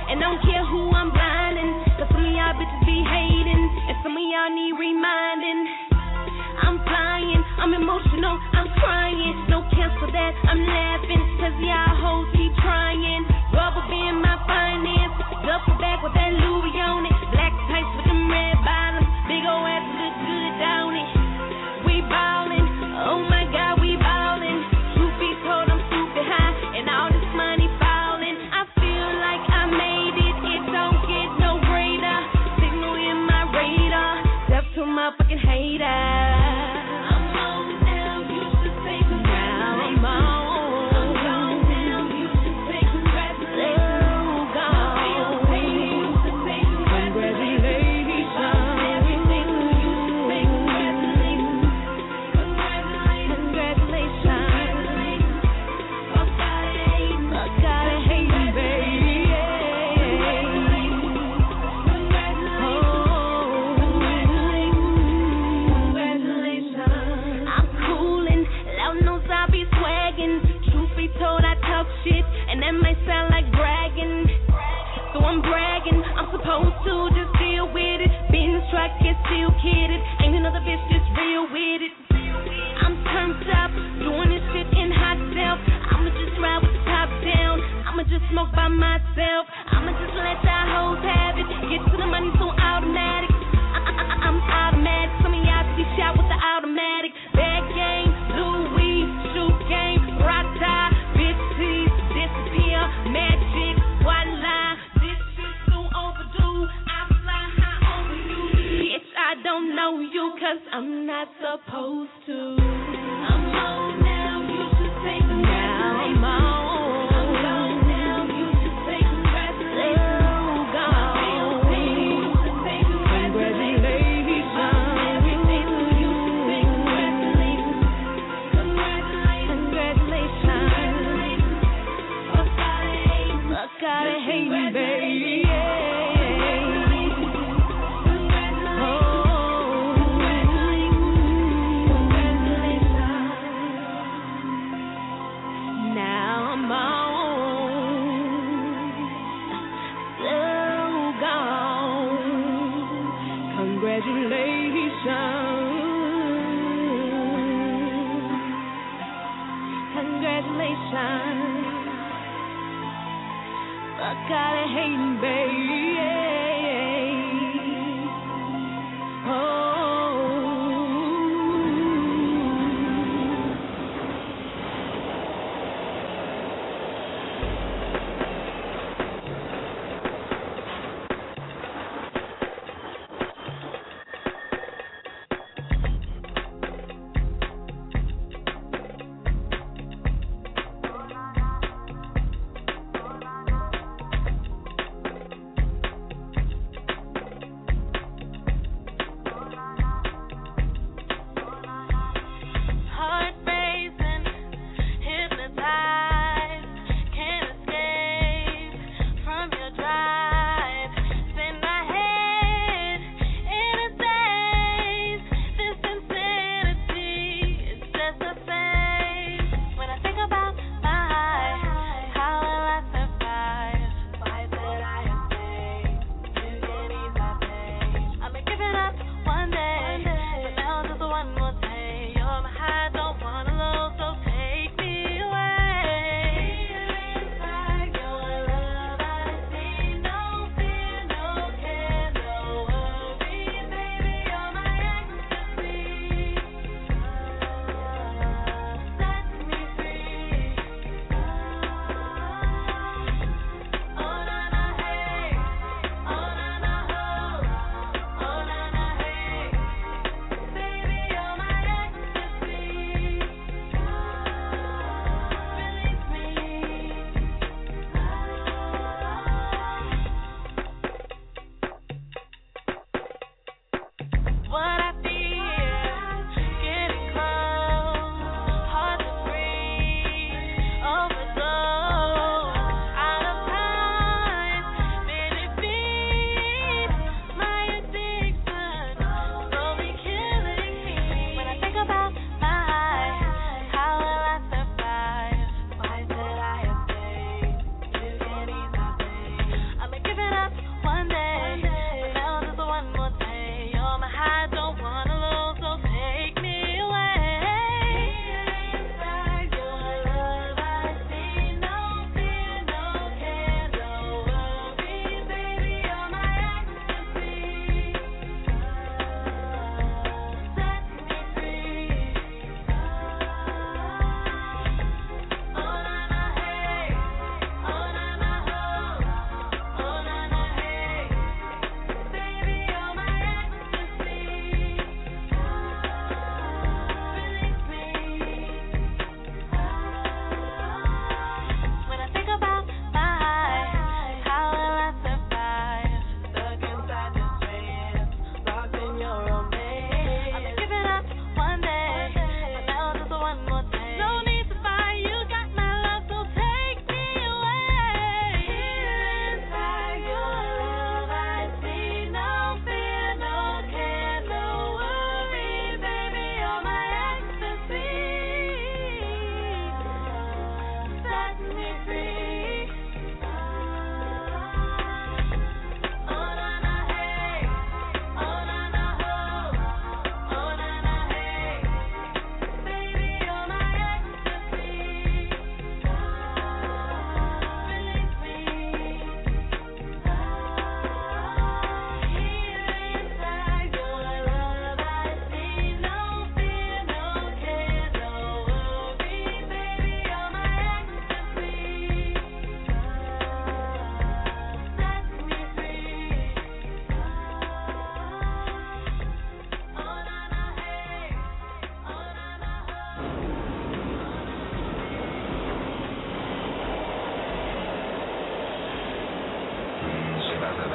I'm laughing, cause y'all hoes keep trying. Rubber band my finance, duffel bag with that Louis on it. Black tights with them red bottoms, big ol' ass look good down it. We ballin', oh my God, we ballin'. Truth be told, I'm super high, and all this money fallin'. I feel like I made it, it don't get no greater. Signal in my radar, death to my fucking hater. And that might sound like bragging, so I'm bragging. I'm supposed to just deal with it. Been struck, get still kidded. Ain't another bitch just real with it. I'm turned up, doing this shit in hot self. I'ma just ride with the top down. I'ma just smoke by myself. I'ma just let that hoes have it. Get to the money so automatic. I- I- I'm automatic. Some of y'all see shot with the automatic. Bad game, Louis, shoot game, rock tie, bitch tease. Magic, voila, this shit so overdue. I fly high over you. Bitch, I don't know you, cause I'm not supposed to. I'm on now, you should say congratulations. Now I'm on. I'm on now, you should say congratulations. Oh, God. You should say congratulations. Everything to you should say congratulations. Congratulations. Congratulations. Gotta hate me, baby. Now I'm on, so gone. Congratulations, congratulations. I gotta hate me, baby. Oh.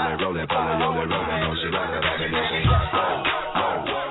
roll it, roll it, roll it, roll it, roll it, no shit like that, back in the scene. Roll, roll, roll.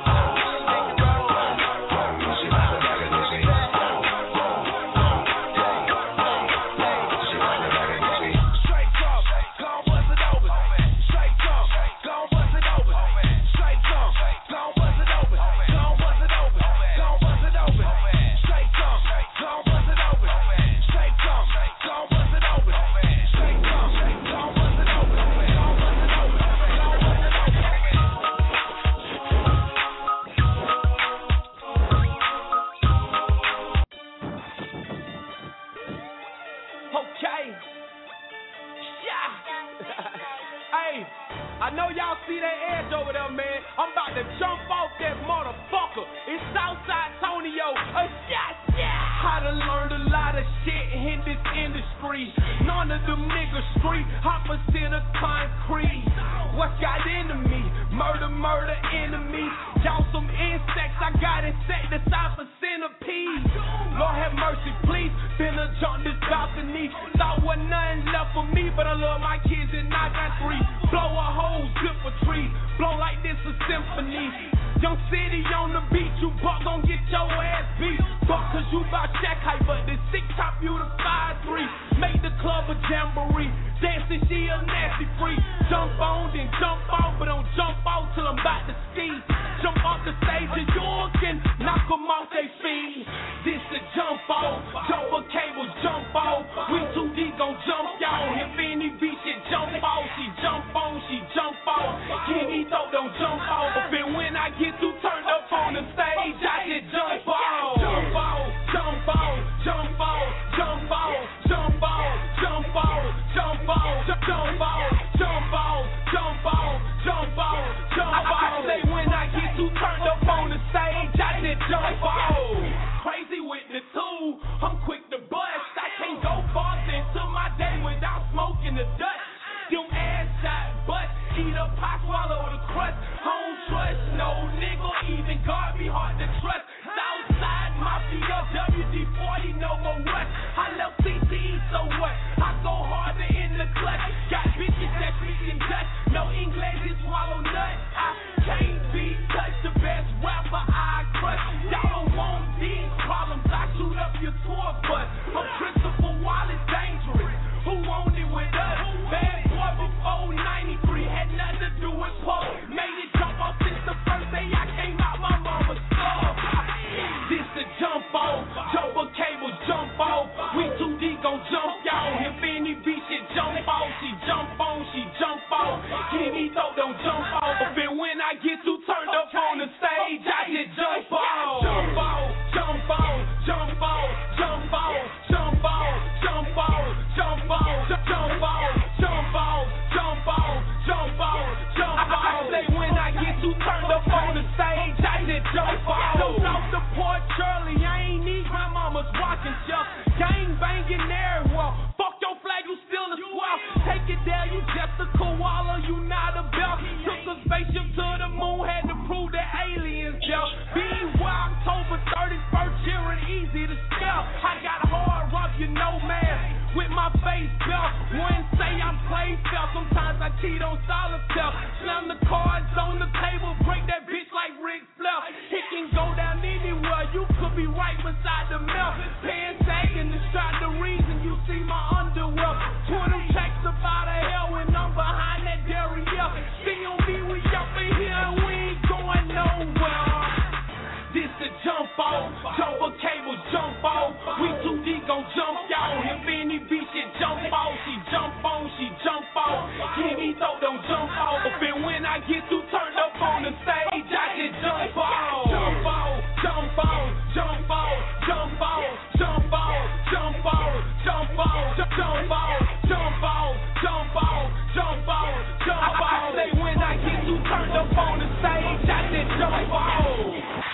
but I'm Christopher Wallace dangerous. Who owned it with us? Bad boy before ninety-three, had nothing to do with Poe. Made it jump off since the first day I came out my mama's store. This the jump off, jumper cable jump off. We too deep gon' jump y'all. If any bitch shit jump off, she jump on, she jump off. Kenny throw don't jump off. And when I get too turned up on the stage, I just jump off. Jump off, jump off, jump off, jump off, jump off, jump off, jump off, jump off, jump off, jump off, jump off, jump off. I say when I get too turned up on the stage, I just jump off. Don't off the porch early, I ain't need my mama's watching shelf. Gang banging everywhere. Fuck your flag, you still a swell. Take it down, you just a koala, you not a bell. Took a spaceship to the moon, had to prove that aliens dealt. Being wild, October thirty-first, cheering easy to spell. I got hard rock, you know, man, with my face belt. Wouldn't say I'm play fair, sometimes I cheat on solitaire. Slam the cards on the table, break that bitch like Ric Flair. It can go down anywhere, you could be right beside the mouth. Pants sagging, the strap the reason you see my underwear. Twitter checks about a hell when I'm behind that derriere. See on me, we up in here and we ain't going nowhere. This the jump off, jumper cable jump off. We too deep gon' jump y'all. If any bitch shit jump off, she jump on, she jump off. Kenny throw don't jump off. And when I get too turned up on the stage, I just jump off. Jump off, jump off, jump off, jump off, jump off, jump off, jump off, jump off, jump off, jump off, jump off, jump off. I say when I get too turned up on the stage, I just jump off.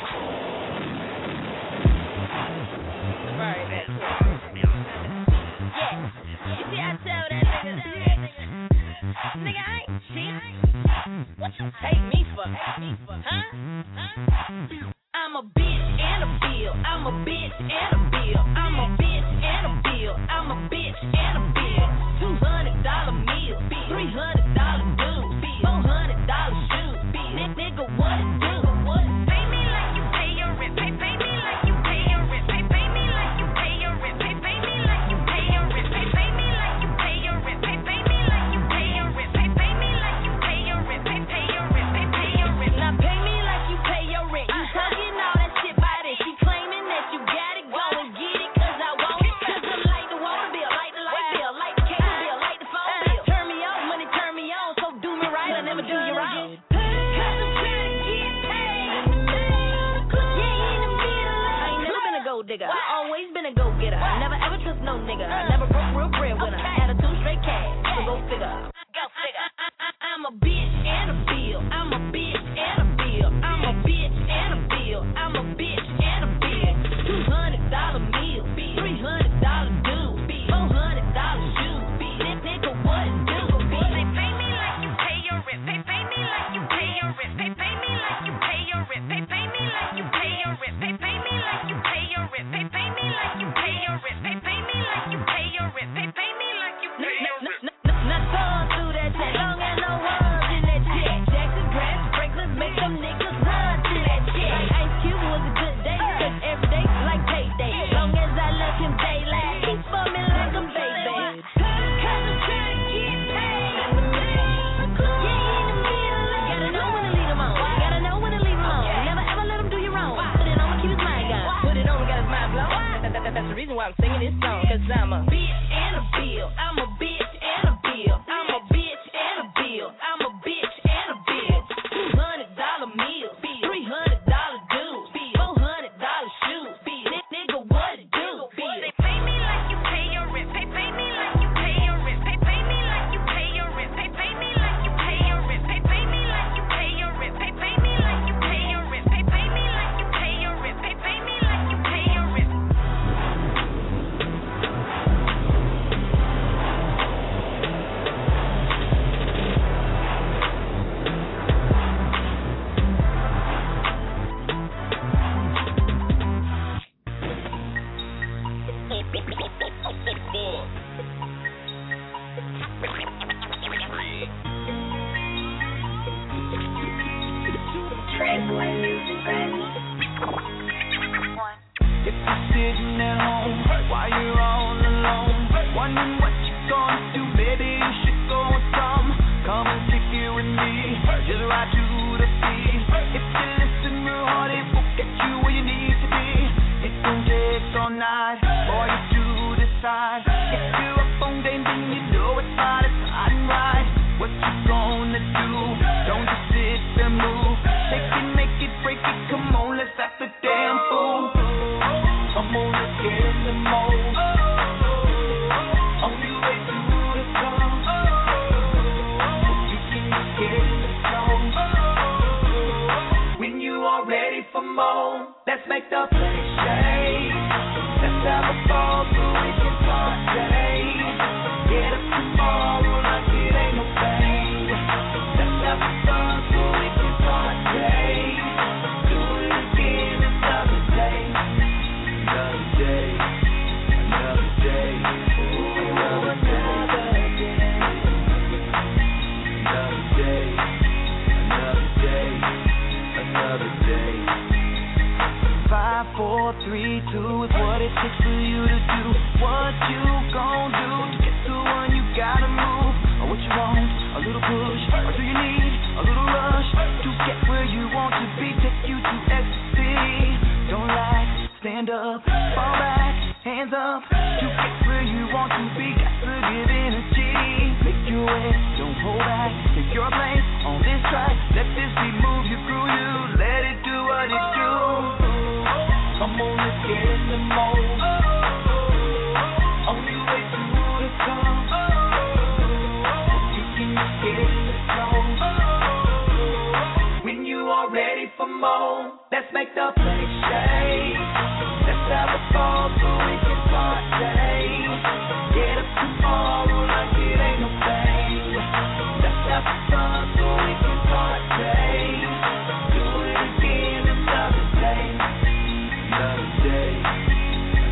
Right, that's right. Yeah. You see, I tell that nigga, nigga, I ain't cheat. What you take me for? Huh? Huh? I'm a bitch and a bill. I'm a bitch and a bill. I'm a bitch and a bill. I'm a bitch and a bill. Two hundred dollar meal. Three hundred dollar dues. Four hundred dollar shoes. Nigga, what it do? Pay me like you pay your rent. Pay, pay me like you pay your rent. Pay, pay me like you pay your rent. Pay, pay me like you pay your rent. Pay, pay me like you pay your rent. Pay, pay me like you pay your rent. Pay, pay me like you pay your rent. Pay, pay your rent. Pay, pay your rent. Now pay me like you pay your rent. You talking all that shit by this. She claiming that you got it. Go and get it, cause I want it. Cause I'm like the water bill, like the light bill, like the cable bill, like the phone bill. Turn me off, money turn me on. So do me right, I never do you wrong. Digger. I always been a go-getter. I never ever trust no nigga. I never broke real bread with her. Attitude straight cash. So go figure. Go figure. I, I, I'm a bitch and a bill. I'm a bitch and a bill. I'm a bitch and a bill. I'm a bitch and a bill. Two hundred dollar meal. Three hundred dollar dues. Four hundred dollar shoes. This nigga what it do? They pay me like you pay your rent. Pay, pay me like you pay your rent. Pay, pay me like you pay your rent. Pay, pay me like you pay your rent. Pay, pay me like you pay your rent. Pay, pay me like you pay your rent. Pay, pay me like you pay your rent. Pay, pay me like you pay your rent. Now turn through that shit, long and no words in that shit. Jackson, grass, sprinklers, make them niggas run to that shit. Like Ice Cube was a good day, cause every day like payday. Long as I love him daylight, he for me like a baby. Cause I'm trying to get paid. Yeah, in the middle. Gotta know when to leave him on. Gotta know when to leave him on. Never ever let him do you wrong. Put it on, keep his mind gone. Put it on, got his mind blown. That, that, that, that's the reason why I'm singing this song. Cause I'm a bitch and a bill. I'm a bitch and a bill. I'm a bitch and a bill. I'm a bitch and a bill. Two hundred dollar meal. Three hundred dollar dues. Four hundred dollar shoes. This nigga what it do? They pay me like you pay your rent. Pay, pay me like you pay your rent. Pay, pay me like you pay your rent. Pay, pay me like you pay your rent. Pay, pay me like you pay your rent. Pay, pay me like you pay your rent. Pay, pay me like you pay your rent. Pay, pay me like you pay your rent. If you're sitting at home, why ride. Get you up on game, then you know it's hot, it's hot and right. What you gonna do? Don't just sit there, move. Shake it, make it, break it, come on, let's act the damn fool. Come on, let's get in the mode. Only way to the top. You can get in the zone. When you are ready for more, let's make the place shake. Let's have a ball so we can party. Get up tomorrow like it ain't no pain. Let's have some fun so we can party. Do it again another day. Another day. Another day. Another day. Another day. Another day. Another day. Five, four, three, two is what it takes for you to do. What you gon' do to get to one? You gotta move. Or what you want? A little push. Or do you need a little rush to get where you want to be? Take you to ecstasy. Don't lag, stand up, fall back, hands up. To get where you want to be, got to give energy. Make your way, don't hold back. Take your place on this track. Let this beat move you through you. Let it do what it do. Come on, let's get in the mode. Only way to the top. You can just get in the zone. When you are ready for more, let's make the place shake. Let's have a ball so we can party. Get up tomorrow like it ain't no pain. Let's have some fun so we can party. Do it again another day. Another day,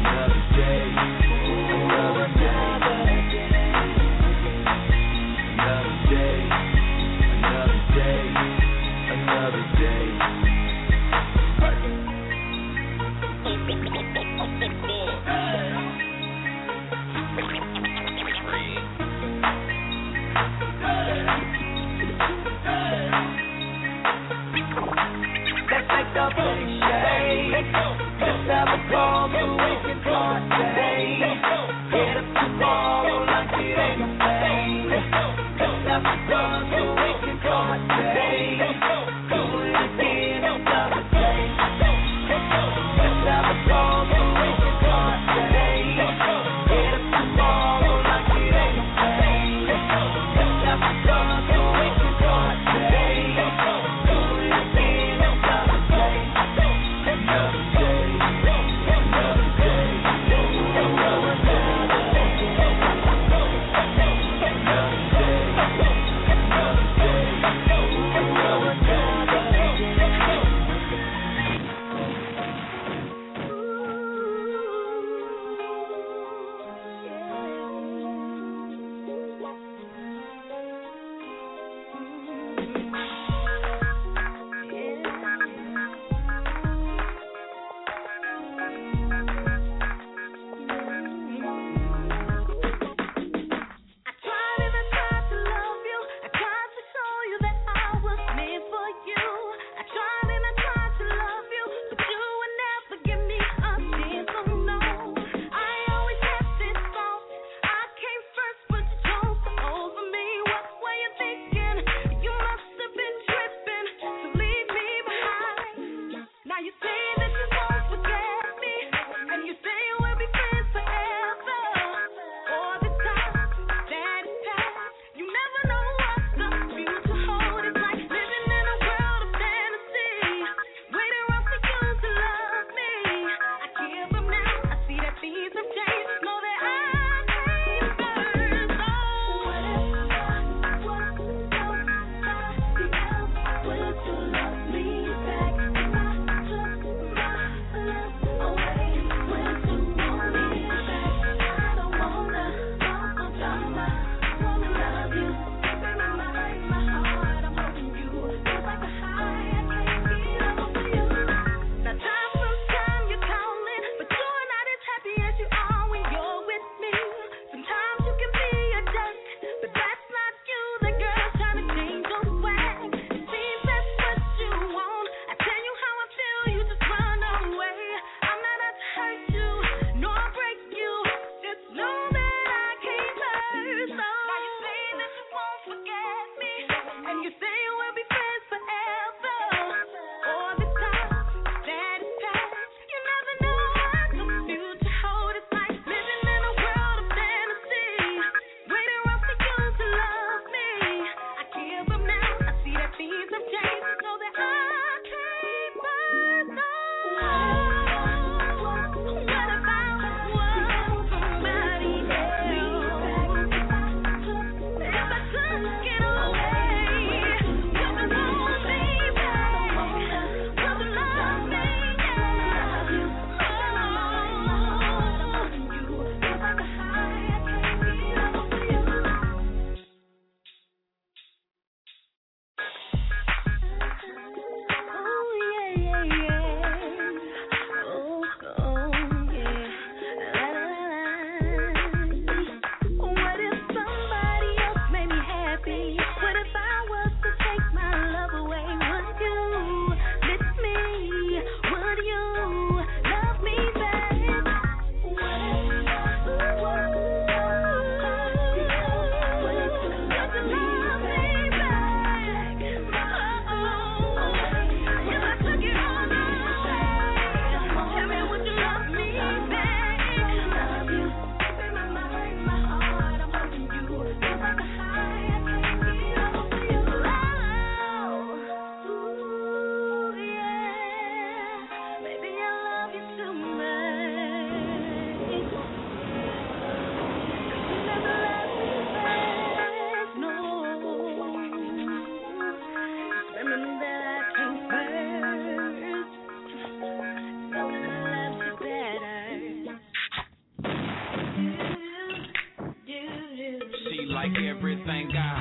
like everything I.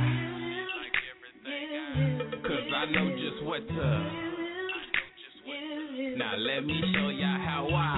Cause I know just what to. Now let me show y'all how I.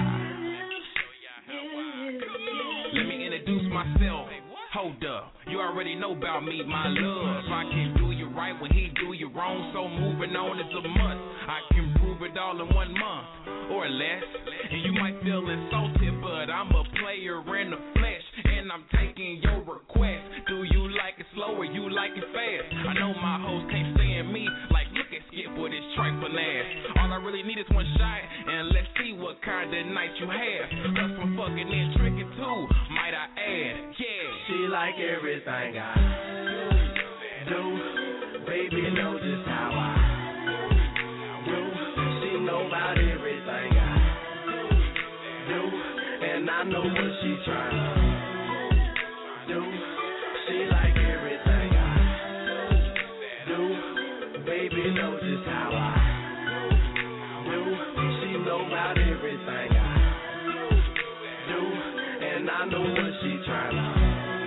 Let me introduce myself. Hold up, you already know about me, my love. I can do you right when he do you wrong, so moving on is a must. I can prove it all in one month or less. And you might feel insulted, but I'm a player in the flesh, and I'm taking your request. Do you like it slow or you like it fast? I know my hoes can't stand me, like look at Skip with his trifling ass. All I really need is one shot, and let's see what kind of night you have. Plus some fucking and tricking too, might I add, yeah. She like everything I do, baby know just how I do. She know about everything I do, and I know what she tryna do. She like everything I do, baby know just how I do. She know about everything I do, and I know what she tryna.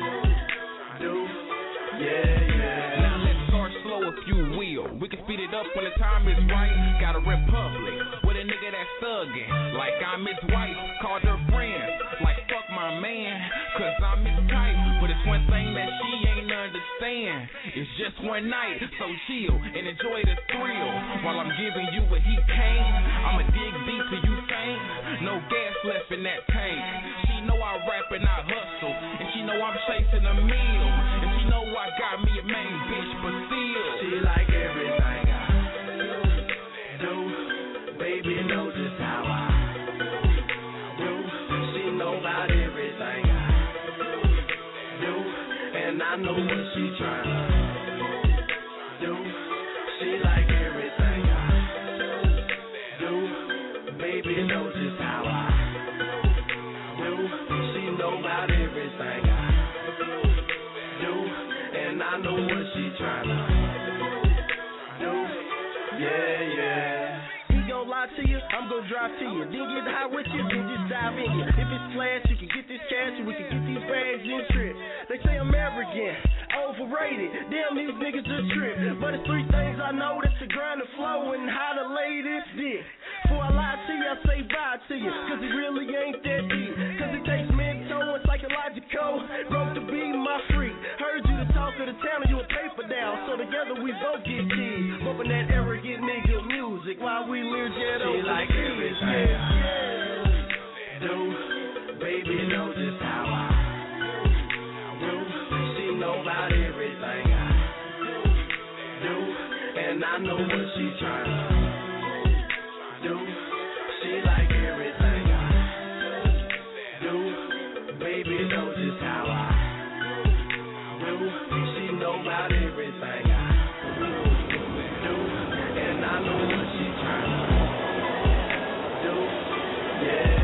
If you will, we can speed it up when the time is right. Got a republic with a nigga that's thuggin', like I'm his wife. Called her friend, like fuck my man, cause I'm his type. But it's one thing that she ain't understand. It's just one night, so chill and enjoy the thrill. While I'm giving you what he can't, I'ma dig deep till you faint. No gas left in that tank. She know I rap and I hustle, and she know I'm chasing a meal, and she know I got me a main bitch, but still. She like everything I do, baby know just how I do. She know about everything I do, and I know what she tryna do. She like everything I do, baby know just how I do. She know about everything I do, and I know what she tryna. Yeah, yeah. He gon' lie to you, I'm gon' drive to you. Then get high with you, then just dive in you. If it's flash, you can get this cash and we can get these bags and trip. They say I'm arrogant, overrated. Damn, these niggas just trip. But it's three things I know, that's the grind and flow and how to lay this dick. Before I lie to you, I say bye to you, cause it really ain't that deep. Cause it takes mental and psychological growth to be my freak. Heard you the talk of the town and you a paper down, so together we both get kids. Bumping that arrogant nigga music while we live ghetto. She like everything I do, baby know just how I do. She know about everything I do, and I know what she tryna do. She like everything I do, baby know just how I do. She know about everything I do, and I know what she tryna do. Yeah,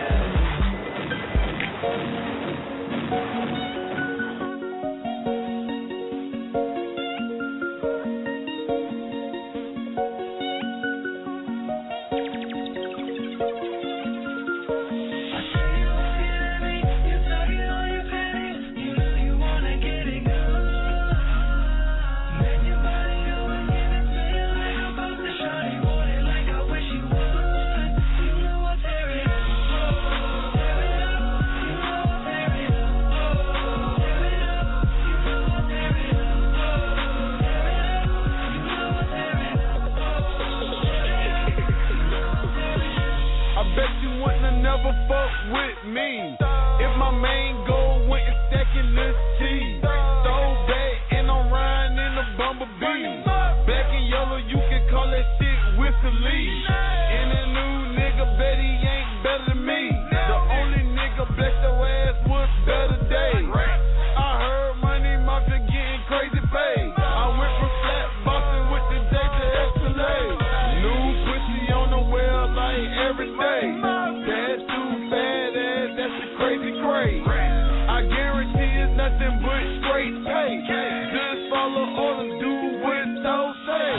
never fuck with me. If my main goal went and stacking this cheese, throw back and I'm riding in a bumblebee. Black and yellow, you can call that shit whistling. And a new nigga bet he ain't better than me. The only nigga bless your ass with better days. I heard Money Mafia getting crazy paid. I went from flat Boston with the J to Escalade. New pussy on the well like every day. That's too bad ass, that's the crazy craze. I guarantee it's nothing but straight pay. Just follow all the do what those say.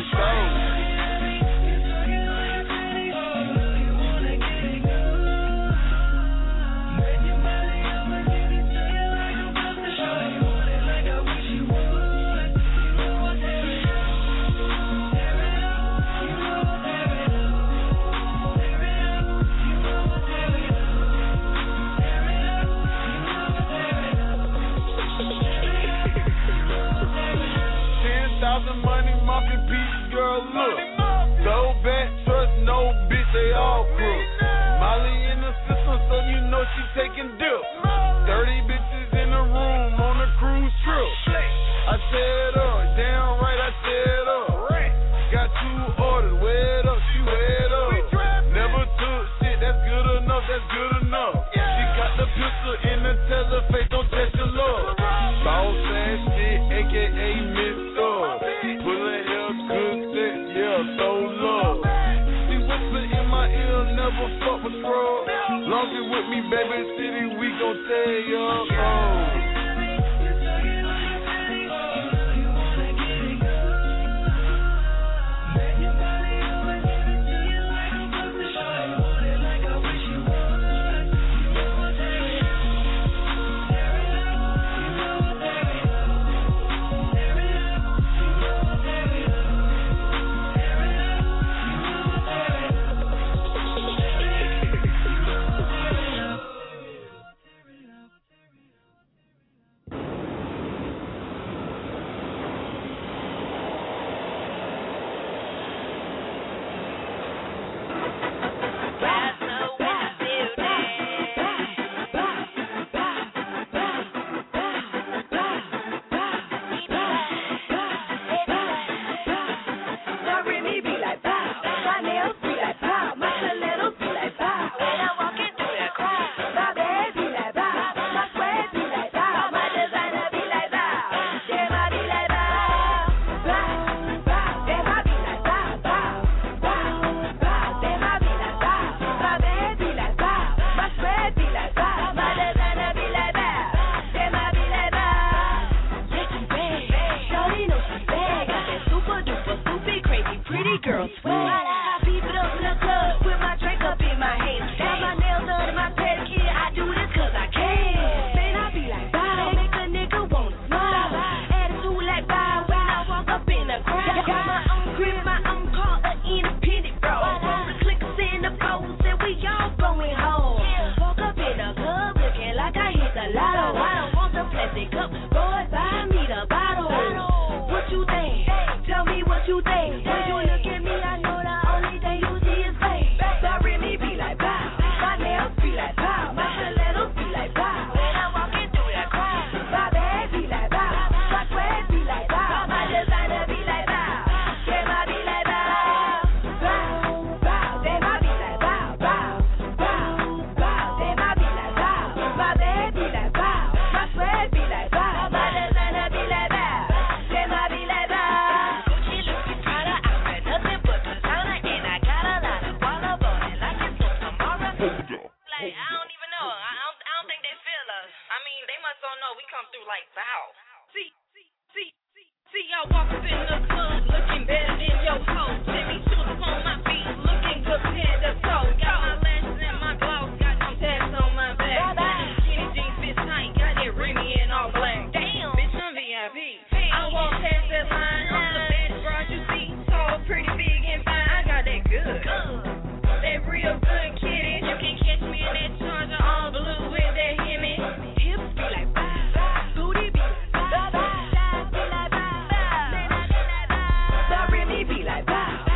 peace, girl, look. So bad, trust no bitch, they all crook. Molly in the system, so you know she taking dip. thirty bitches in the room on a cruise trip. I said up, damn right, I said up. Got two orders, wear it up, she wear it up. Never took shit, that's good enough, that's good enough. She got the pistol in the Tesla face, don't test your love. Boss ass shit, aka Mister Pulling hair, good sex, yeah, so love. She whisper in my ear, never fuck with scrub. Long as with me, baby, city, we gon' tear you up. Oh. Be like, wow.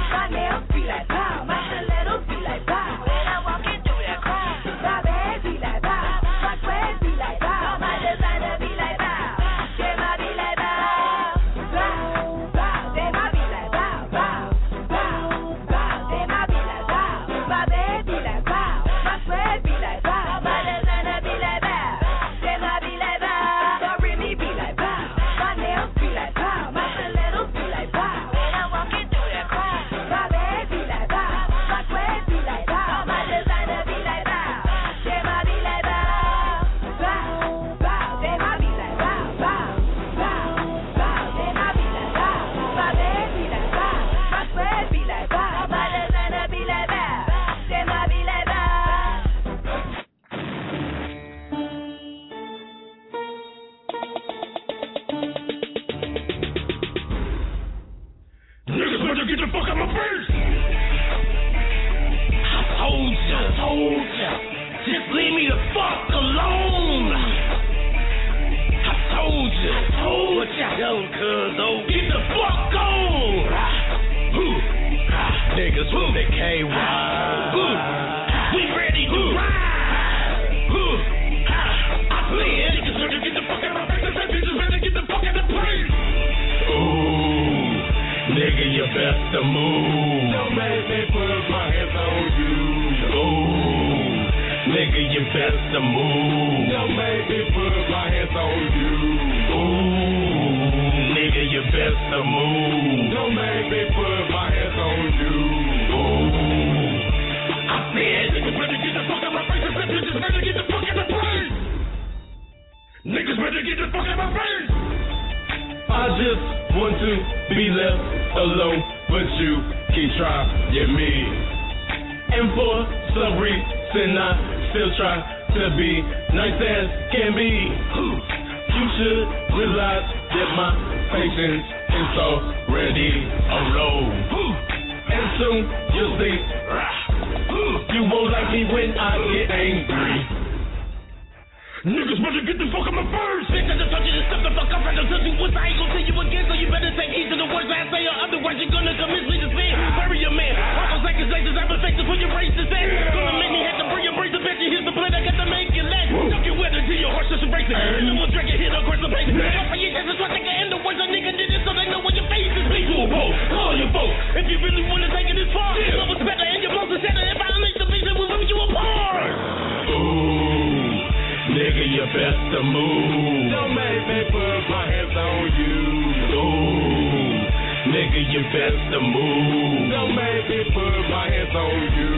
move. Don't make me put my hands on you. Ooh, nigga, you best to move. Don't make me put my hands on you. Ooh, nigga, you best to move. Don't make me put my hands on you. Ooh, I said niggas better get the fuck out my face. I said bitches better get the fuck out my face. Niggas better get the fuck out my face. I just want to be left alone, but you keep trying me. And for some reason I still try to be nice as can be. You should realize that my patience is already a low. And soon you'll see you won't like me when I get angry. Niggas better get the fuck out my first. Bitch, I just told you to step the fuck up. I just told you once, I ain't gon' tell you again. So you better take heed to the words I say, or otherwise you're gonna commit me to sin. Bury your man. All those accusations I've been facing for your racist ass. Gonna make me have to bring your brains to bitch. Here's the plan I got to make you laugh. Don't get wetter till your heart starts racing. And then we'll drag your head across the base. Up for your hands, that's why I think I end the words a nigga did it so they know what your face is. Be to a pole, call your foe. If you really wanna take it this far, love was better and your blows are sadder. If I unleash the beast, it will rip you apart. Ooh, nigga, you best to move. Don't make me put my hands on you. Ooh, nigga, you best to move. Don't make me put my hands on you.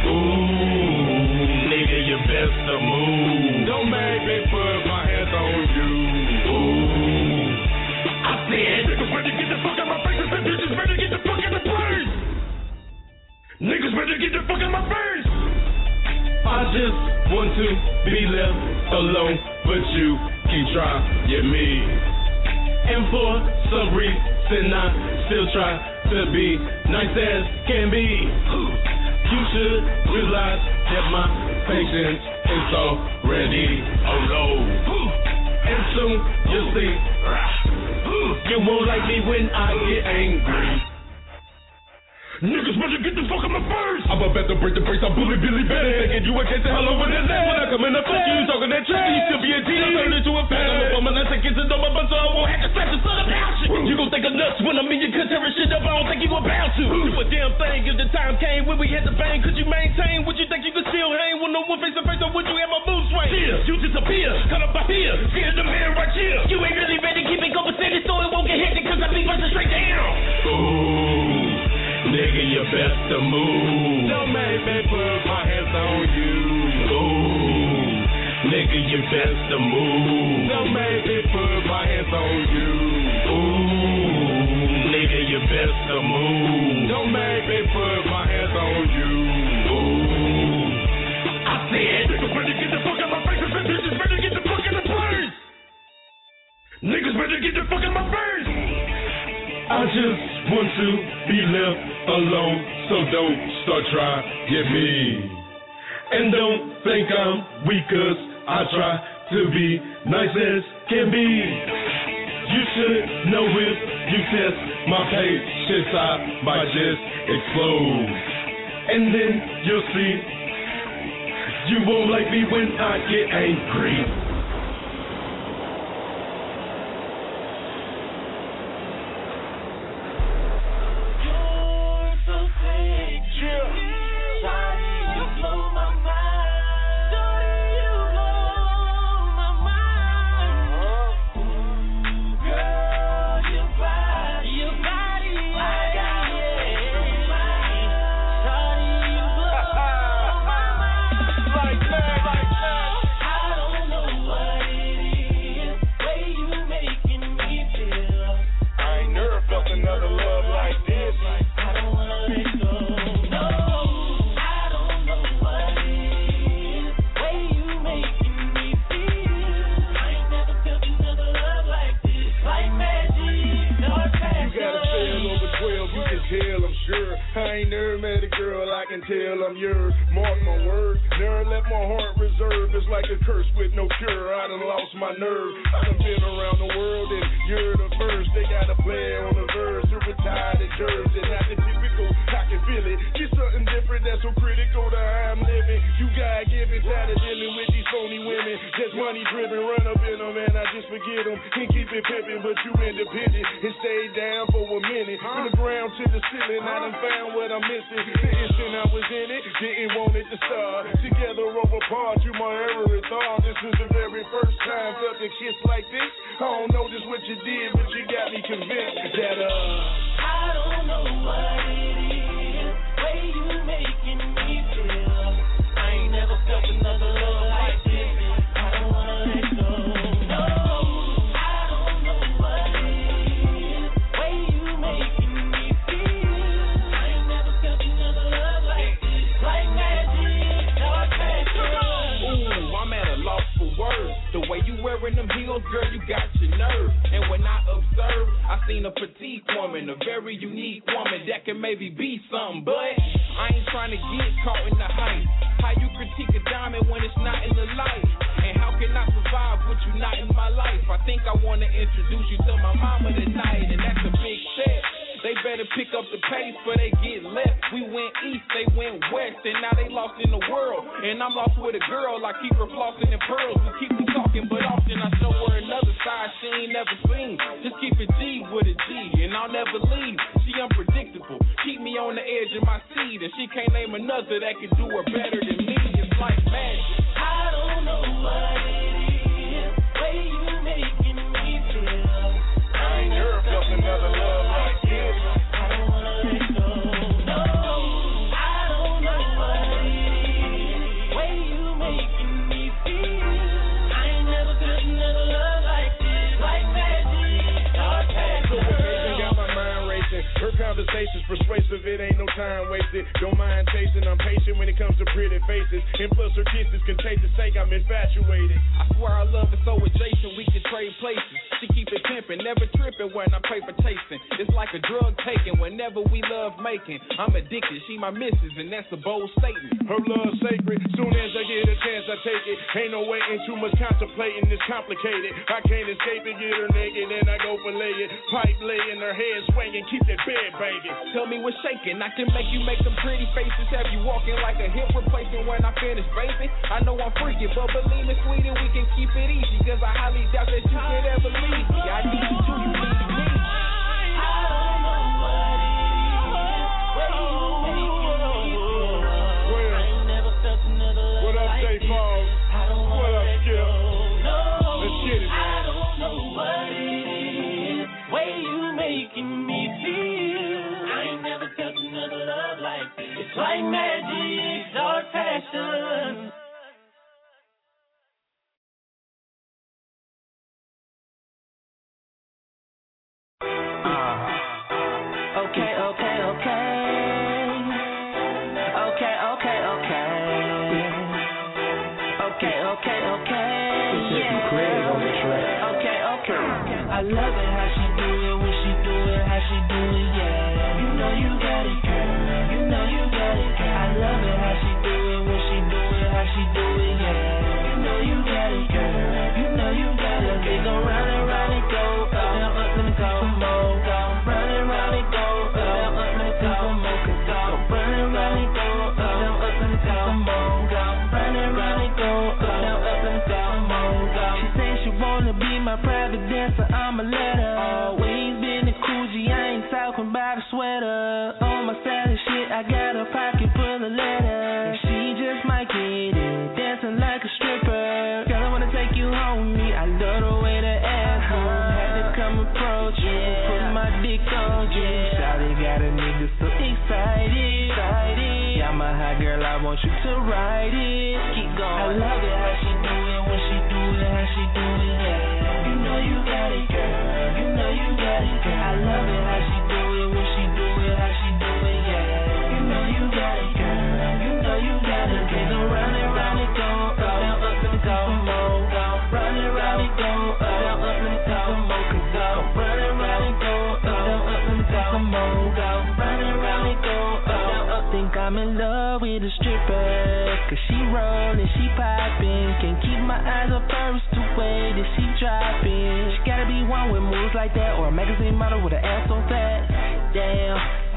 Ooh, nigga, you best to move. Don't make me put my hands on you. Ooh, I said niggas better get the fuck out my face. I said bitches better get the fuck out the place. Niggas better get the fuck out my face. I just want to be left alone, but you keep trying me. And for some reason I still try to be nice as can be. You should realize that my patience is already a low. And soon you'll see you won't like me when I get angry. Niggas better get the fuck out my first. I'm about to break the brakes, I'm bully Billy Bennett. Thinking you a case of hell over the net. When I come in the fuck you, talking that shit, you still be a T. I turn into a fan. I'm a woman, I take it to my butt, so I won't have to slap the son about you. You gon' think I'm nuts when I'm in your cut, tearing shit up, I don't think you about to. Do a damn thing if the time came when we had to bang. Could you maintain? Would you think you could still hang with no one face to face, or would you have my mood swing? Yeah, you disappear, cut up by fear, scared the man right here. You ain't really ready, keep it copacetic, so it won't get hectic, cause I be busting straight down. Ooh, nigga, you best to move. Don't make me put my hands on you. Ooh, nigga, you best to move. Don't make me put my hands on you. Ooh, nigga, you best to move. Don't make me put my hands on you. Ooh, I said niggas better get the fuck out my face. I said bitches better get the fuck out the place. Niggas better get the fuck out my face. I just want to be left alone, so don't start trying me. And don't think I'm weak, cause I try to be nice as can be. You should know if you test my patience, I might just explode. And then you'll see you won't like me when I get angry. I ain't never met a girl I can tell I'm yours. Mark my words, never left my heart reserved. It's like a curse with no cure. I done lost my nerve. I done been around the world and you're the first. They got a player on the verge to retire the jerks. And not the typical cock can feel it. Just something different that's so critical to how I'm living. You God given, tired of dealing with these phony women. Just money driven, run up in them, and I just forget them. Can't keep it pimping, but you independent. And stay down for a minute. From the ground to the ceiling, I done found what I'm missing. The instant I was in it, didn't want it to start. Together over parts, you my ever thought. This was the very first time felt a kiss like this. I don't know just what you did, but you got me convinced that uh I don't know what it is, way you making me feel. I ain't never felt another love like this. I don't wanna let go. No, I don't know what it is, way you making me feel. I ain't never felt another love like this, like magic, dark passion. Ooh, I'm at a loss for words. The way you wearing them heels, girl, you got your nerve. And when I observe, I seen a petite woman, a very unique woman that can maybe be something, but I ain't trying to get caught in the hype. How you critique a diamond when it's not in the light? And how can I survive with you not in my life? I think I want to introduce you to my mama tonight, and that's a big step. They better pick up the pace, but they get left. We went east, they went west, and now they lost in the world. And I'm lost with a girl, I keep her flossing in pearls. We keep them talking, but often I show her another side she ain't never seen. Just keep it G with a G, and I'll never leave. She unpredictable, keep me on the edge of my seat, and she can't name another that can do her better than me. It's like magic. I don't know what it is, way you making me feel. I ain't never felt another love like this. I don't wanna let go. No, I don't know what it is, way you making me feel. I ain't never felt another love like this, like magic, dark passion. Got my mind racing. Her conversation's persuasive, it ain't no time wasted. Don't mind chasing, I'm patient when it comes to pretty faces. And plus her kisses contagious, say I'm infatuated. I swear our love is so adjacent, we can trade places. She keep it pimping, never tripping when I pray for tasting. It's like a drug taking whenever we love making. I'm addicted, she my missus, and that's a bold statement. Her love's sacred, soon as I get a chance I take it. Ain't no waiting, too much contemplating, it's complicated. I can't escape it, get her naked, and I go fillet it. Pipe laying, her head swinging, keep that bed banging. Tell me what's shaking, I can make you make them pretty faces. Have you walking like a hip replacement when I finish bathing? I know I'm freaking, but believe me, sweetie, we can keep it easy. Cause I highly doubt that you could ever leave me. I need you too, you need me. I don't know what it is, way you making me feel. I ain't never felt another love What up, like J. this. Paul? I don't What wanna up, let Skip? go. No, Let's get it, man. I don't know what it is, way you making me feel. I ain't never felt another love like this. It's like magic, dark passion. Okay, okay, okay. Okay, okay, okay. Okay, okay, okay. Yeah. Okay, okay. I love it how she do it, when she do it, how she do it, yeah. You know you got it, girl. You know you got it, girl. I love it how she do it, when she do it, how she do it, yeah. You know you got it, girl. You know you got it. They go round and round and go up, down, up and go more, go round and round and go up, down, up and go more, go round and round and go up, down, up and go more, go round and round and go up, down, up and go more, go. She say she wanna be my private dancer, I'ma let her. Always been a coochie, I ain't talking about a sweater. On my salad shit, I got a pocket full of letters. She just might get it, dancing like a stripper. Girl, I wanna take you home with me, I love the way the ass moves. Had to come approach you, put my dick on you. Shawty got a nigga so excited, excited. Yeah, I'm a hot girl, I want you to ride it. Keep going. I love it how she do it, when she do it, how she do it, yeah. You know you got it, girl. You know you got it, girl. I love it how she do it, when she do it, how she do it, yeah. You know you got it, girl. You know you got it. They go round and round and go up, down, up and go more, go round and round and go up, down, up and go more, go round and round and go up, down, up and go more, go round and round and go up, down, up. Think I'm in love with a stripper, cause she rollin', she poppin'. Can't keep my eyes off her, it's the way that she droppin'. She gotta be one with moves like that, or a magazine model with an ass so fat. Damn,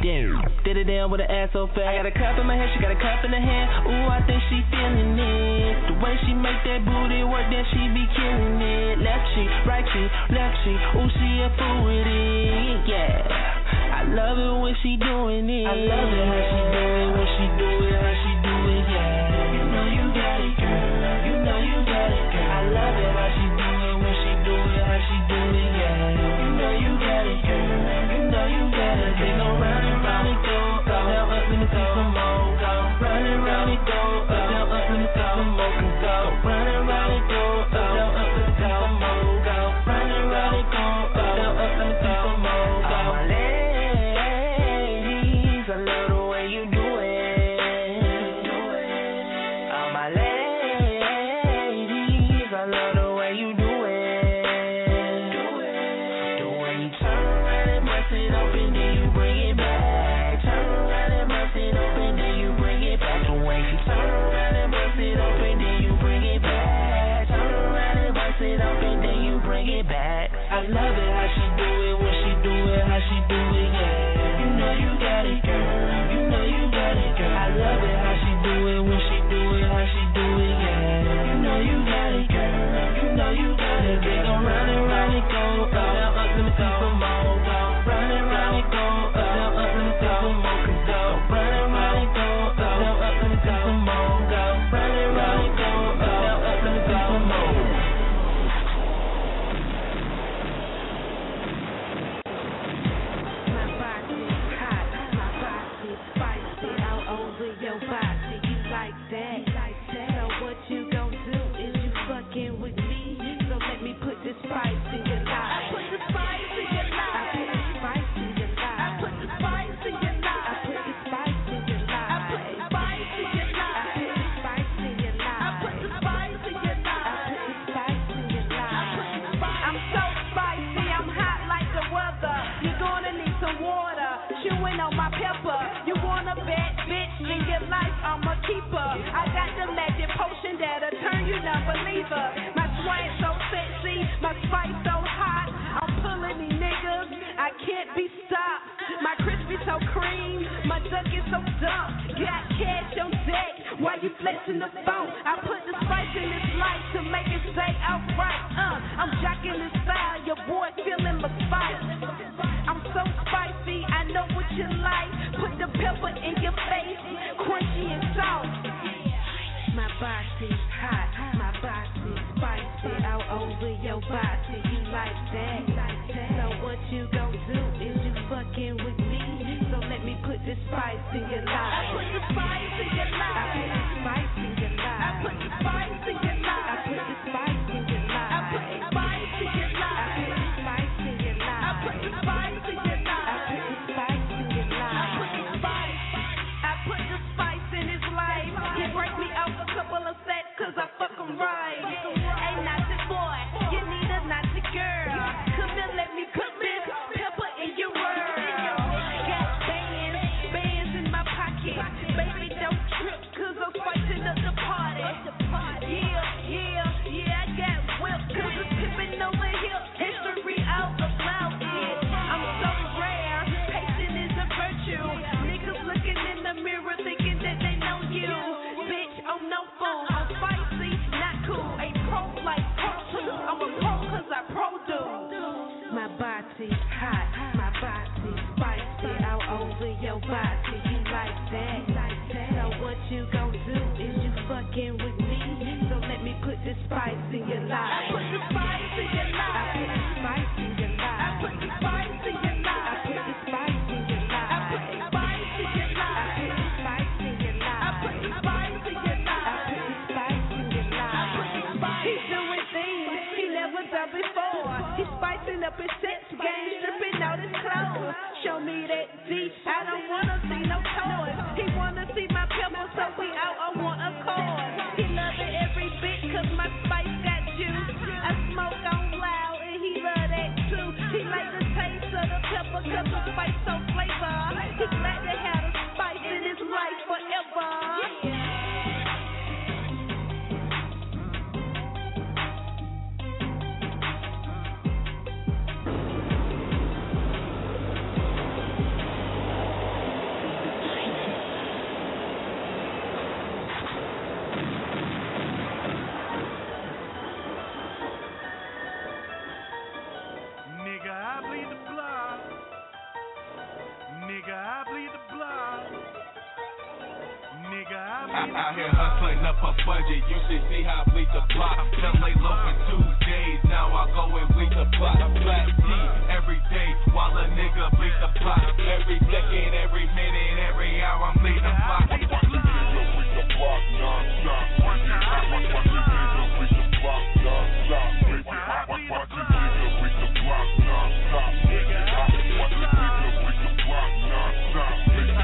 Damn, did it down with an ass so fat. I got a cup in my head, she got a cup in her hand. Ooh, I think she feeling it. The way she make that booty work, then she be killing it. Left cheek, right cheek, left cheek. Ooh, she a fool with it. Yeah, I love it when she doing it. I love it how she do it, when she do it, how she do it. Yeah, you know you got it, girl. You know you got it, girl. I love it how she do it, when she do it, how she do it. Yeah, you know you got it, girl. You know you got it. They gon' round and round and go up, down, up, let me see some more. Go round and round and go up, down, up, let me see some more. Go round and round and go up, down, up, let me see some more. Go round and round and go up, down, up, let me see some more. Go my ladies, I love the way you do it. All my ladies, I love the way you do it. The way you turn around and bust it open, then you bring it back. Turn around and bust it open, then you bring it back. The way you turn around and bust it open, then you bring it back. Turn around and bust it open, then you bring it back. I love it how she do it, when she do it, how she do it, yeah. You know you got it, girl. You know you got it, girl. I love it how she do it, when she do it, how she do it, yeah. You know you got it, girl. You know you got it. They gon' round and round and go up, down, up, let me see some more. Go round and round and go up, down, up, let me see some more. Go round and round and go up, down, up, let me see some more. Go round and round and go up, down, up, let me see some more. My body's hot, my body's spicy, all over your body. You like that? So what you gon' do is you fucking with me. So let me put the spice in your life. I put the spice in your life. I put the spice in your life. I put the spice in your life. I put the spice in your life. I put the spice in your life. I put the spice in your life. I put the spice in your life. I put the spice in your life. I'm so spicy, I'm hot like the weather. You're gonna need some water, chewing on my pepper. You want a bad bitch in your life, I'm a keeper. I got the magic potion that'll turn you non-believer. My swag so sexy, my spice so hot. I'm pulling these niggas, I can't be stopped. My crispy so cream, my duck is so dumb. Got cash on deck while you flexing the phone. I put the spice in this life to make it stay outright. Uh, I'm jocking this style, your boy feeling my spice. I'm so spicy, I know what you like. Put the pepper in your face, crunchy and soft. My body's hot, my body's spicy, all over your body. You like that? So what you gon' do is you fucking with me. So let me put the spice in your life. I put the spice in your life. I put the spice in your life. I put the spice in your life. I put the spice in your life. I put the spice in your life. I put the spice in your life. I put the spice in your life. I put the spice in your life. I put the spice. I put the spice in his life. He break me out a couple of sets 'cause I fuck him right. Hey, naughty boy, you need a naughty girl. Come here, let me put this pepper in your world. Got bands, bands in my pocket. Baby, don't trip 'cause I'm spicing up the party. Yeah, yeah, yeah, I got whipped 'cause it's tipping over here. History out about it. I'm so rare, patience is a virtue. Niggas looking in the mirror thinking that they know you. Bitch, I'm no fool. I'm spicy, not cool. A pro like pro too. I'm a pro 'cause I produce. My body's hot, my body's spicy, all over your body. You like that? So what you gon' do is you fucking with me. So let me put the spice in your life. I put the spice in your life. I put the spice in your life. I put the spice in your life. I put the spice in your life. I put the spice in your life. I put the spice in your life. I put the spice in your life. I put the spice in your life. I put the spice. He's doing things he never done before. He's spicing up his sex game, stripping out his clothes. Show me that D. I don't wanna see no toys. He wanna see my pebble, so we out on one accord. He love it every bit 'cause my spice got juice. I smoke on loud and he love that too. He like the taste of the pepper 'cause the spice so flavor. He glad to have the spice in his life forever. Out here hustling up a budget, you should see how I bleed the block. Till lay low for two days, now I go and bleed the block. Black tea every day, while a nigga bleed the block. Every second, every minute, every hour, I'm bleeding the block. Watch the nigga bleed the block non-stop. Watch the nigga bleed the block non-stop. Watch the nigga bleed the block non-stop. Watch the nigga bleed the block non-stop.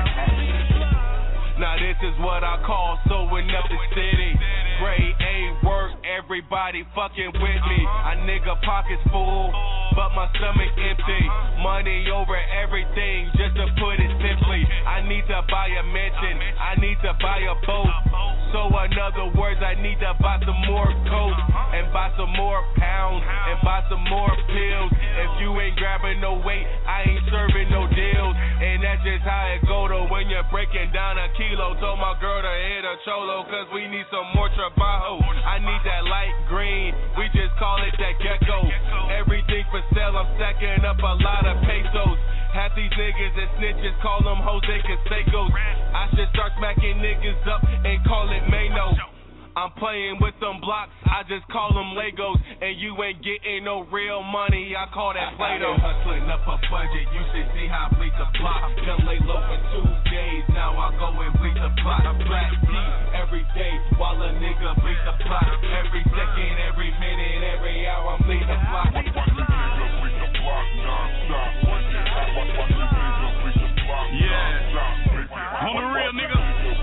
Now this is what I call sewing up the city. Grade A work, everybody fucking with me. A nigga pockets full, but my stomach empty. Money over everything, just to put it simply. I need to buy a mansion, I need to buy a boat. So in other words, I need to buy some more coke, and buy some more pounds, and buy some more pills. If you ain't grabbing no weight, I ain't serving no deals. And that's just how it go though when you're breaking down a kilo. Told my girl to hit a cholo, cause we need some more trabajo. I need that light green, we just call it that gecko. Everything for sale, I'm stacking up a lot of pesos. Half these niggas and snitches, call them Jose Canseco's. I should start smacking niggas up and call it Mano. I'm playing with them blocks, I just call them Legos. And you ain't getting no real money, I call that Play-Doh. Hustling up a budget, you should see how I bleed the block. Till lay low for two days, now I go and bleed the block. Black tea every day, while a nigga bleed the block. Every second, every minute, every hour, I'm bleeding the block. Watch the nigga bleed the block non-stop. Watch the nigga bleed the block non-stop. Yeah, on the real nigga.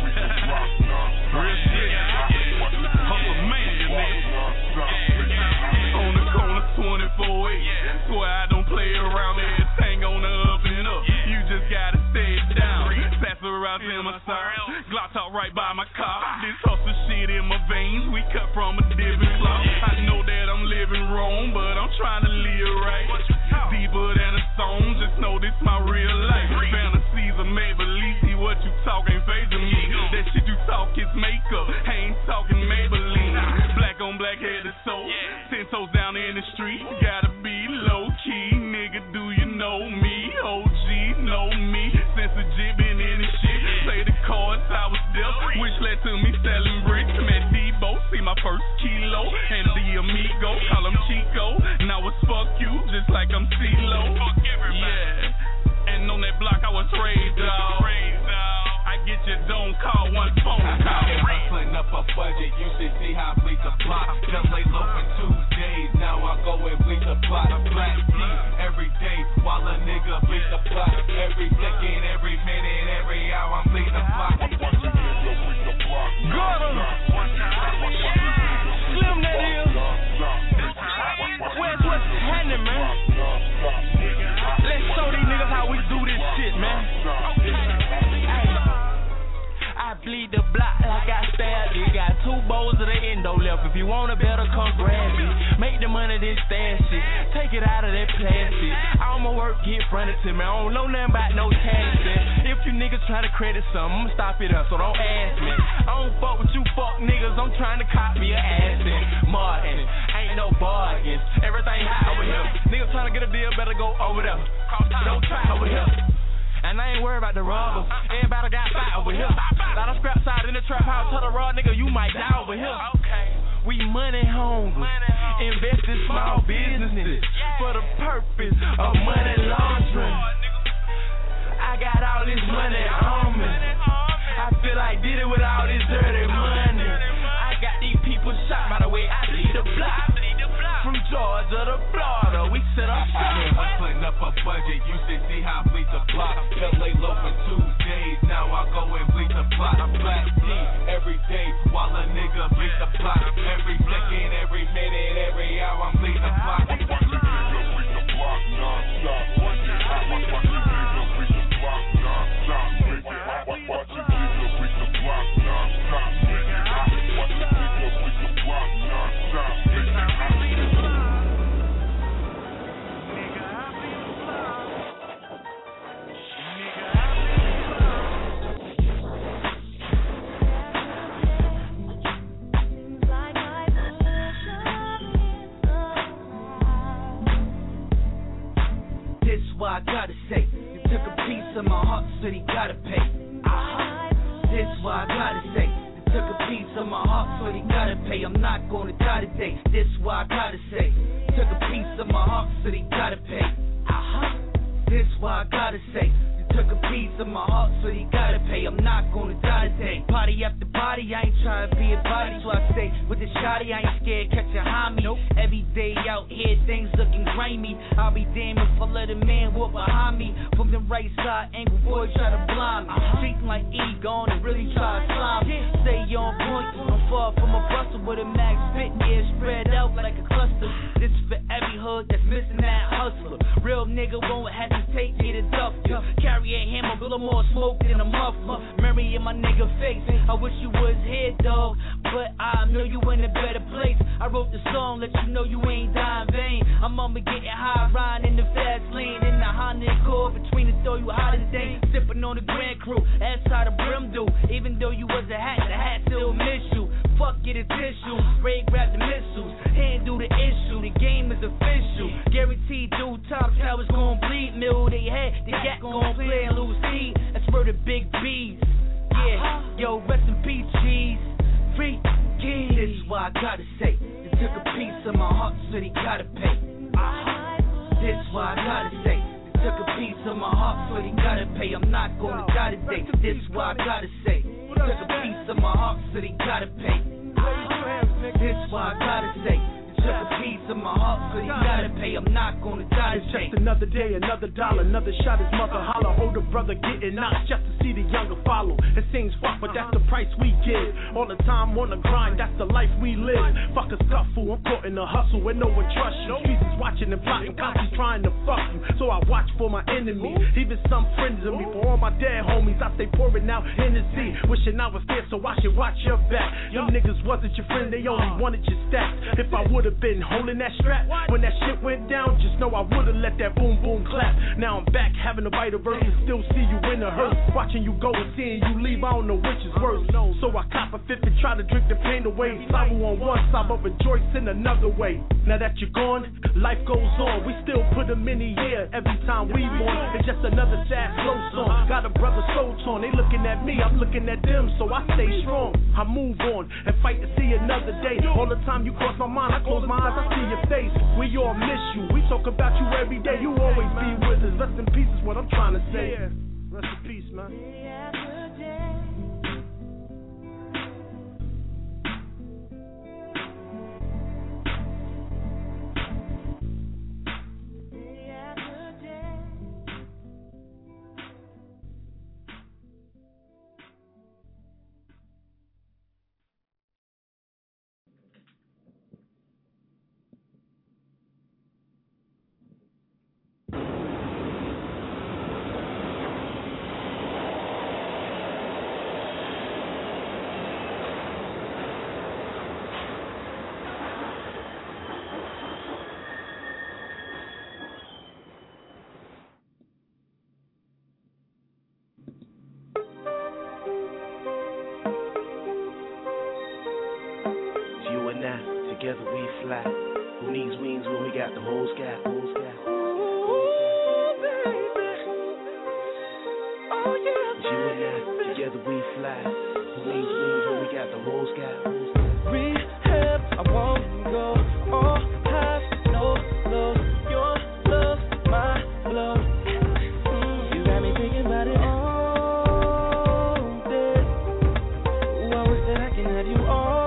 Real shit. Hustle mania, nigga. On the corner, twenty-four eight. Swear I don't play around, everything on the up and up. You just gotta stay down. Pass around in my side. Glock talk right by my car. This hustle shit in my veins. We cut from a different cloth. I know that I'm living wrong, but I'm trying to live right. Deeper than a song, just know this my real life. Fantasies are made believe. See what you talk ain't phasing me. That shit you talk is makeup. I ain't talking Maybelline. Black on black head and soul. Ten toes down in the street. Gotta be low key, nigga. Do you know me? O G know me. Since the jit been in this shit. Play the cards I was dealt, which led to me selling bricks. Met Debo, see my first kilo. And the amigo, call him Chico. Now it's fuck you, just like I'm CeeLo. Yeah. And on that block I was raised, dawg. I get your don't call one phone call. Hustling up a budget, you should see how I bleed the block. Till lay low for two days, now I go and bleed the block. Black tea every day, while a nigga bleed the block. Every second, every minute, every hour, I'm bleeding the block. Watch the nigga bleed the block. Got him. Slim that is. Where's what's happening, man? Let's show these niggas how we do this shit, man. I bleed the block like I stabbed it. Got two bowls of the endo left. If you want it better, come grab it. Make the money, then stash it. Take it out of that plastic. All my work get fronted to me. I don't know nothing about no taxes. If you niggas try to credit something, I'ma stop it up, so don't ask me. I don't fuck with you fuck niggas. I'm trying to cop me a asset. Martin, ain't no bargains. Everything high over here. Niggas trying to get a deal, better go over there. Don't try over here. And I ain't worried about the robbers. Everybody got fight over here. Lot of scraps out in the trap house. Tell the raw nigga you might die over here. We money hungry. Invest in small businesses for the purpose of money laundering. I got all this money on me. I feel like did it with all this dirty money. I got these people shot by the way I lead the block. From Georgia to Florida, we set up shop. Hustling up a budget, you should see how I bleed the block. Till lay low for two days, now I go and bleed the block. Black tea every day, while a nigga bleed the block. Every second, every minute, every hour, I'm bleeding the block. Watch the nigga bleed the block non-stop. Watch the nigga bleed the block non-stop. Watch the nigga bleed the block non-stop. Watch the nigga bleed the block non-stop. What I gotta say, you took a piece of my heart, so you gotta pay. Uh-huh. This what I gotta say, you took a piece of my heart, so they gotta pay. I'm not gonna die today. This why I gotta say. Took a piece of my heart, so they gotta pay. Uh-huh. This why I gotta say. Took a piece of my heart, so you gotta pay. I'm not gonna die today. Body after body, I ain't trying to be a body, so I stay with the shotty. I ain't scared, catch a homie. Nope. Every day out here, things looking grimy. I'll be damned if I let a man walk behind me. From the right side angle, boy, try to blind me. Uh-huh. Treating like Egon and really try to slime me. Stay on point, I'm far from a buster with a max spit, yeah, spread out like a cluster. This is for every hood that's missing that hustler. Real nigga won't hesitate, need a duff. Carry a hammer, blow more smoke than a muffler. Mary in my nigga face, I wish you was here, dog, but I know you in a better place. I wrote the song, let you know you ain't dying vain. I'm on me getting high, riding in the fast lane, in the Honda Accord, between the throw you hot as day. Sipping on the Grand Crew, ass how the brim do. Even though you was a hat, the hat still miss you. Fuck it, a tissue, Ray grab the missiles, handle the issue, the game is official. Guaranteed due top towers gon' bleed, mill they head, the gat gon' play and lose seed. That's for the big B's. Yeah, yo, rest in peace, cheese. Free keys. This is why I gotta say. They took a piece of my heart, so they gotta pay. This is why I gotta say. They took a piece of my heart, so they gotta pay. I'm not gonna die today. This is why I gotta say. They took a piece of my heart, so they gotta pay. This is why I gotta say. Took a piece of my heart, so you gotta pay. I'm not gonna die It's today. just another day, another dollar, another shot. His mother holler, older brother getting knocked just to see the younger follow. It seems fuck, but that's the price we give. All the time on the grind, that's the life we live. Fuck a scuffle, I'm caught in the hustle where no one trusts you. Streets is watching and plotting, constantly trying to fuck you. So I watch for my enemies, even some friends of me. For all my dead homies, I stay pouring out Hennessy. Wishing I was there, so I should watch your back. Them niggas wasn't your friend, they only wanted your stats. If I would've been holding that strap when that shit went down, just know I would've let that boom boom clap. Now I'm back having a bite of verse and still see you in the hearse. Watching you go and seeing you leave, I don't know which is worse. So I cop a fifth and try to drink the pain away. Sorrow on one side but rejoice in another way. Now that you're gone, life goes on. We still put them in the air every time we mourn. It's just another sad slow song. Got a brother soul torn, they looking at me, I'm looking at them. So I stay strong, I move on and fight to see another day. All the time you cross my mind, I close my eyes, I see your face. We all miss you, we talk about you every day. You always be with us. Rest in peace is what I'm trying to say. Rest in peace, man. Together we fly. Who needs wings when we got the whole sky? Whole sky. Ooh, baby. Oh, yeah, you and I, together we fly. Who needs wings when we got the whole sky? Whole sky. Rehab, I won't go all highs, no lows. Your love, my love. Mm, you got me thinking about it all day. Ooh, I wish that I can have you all.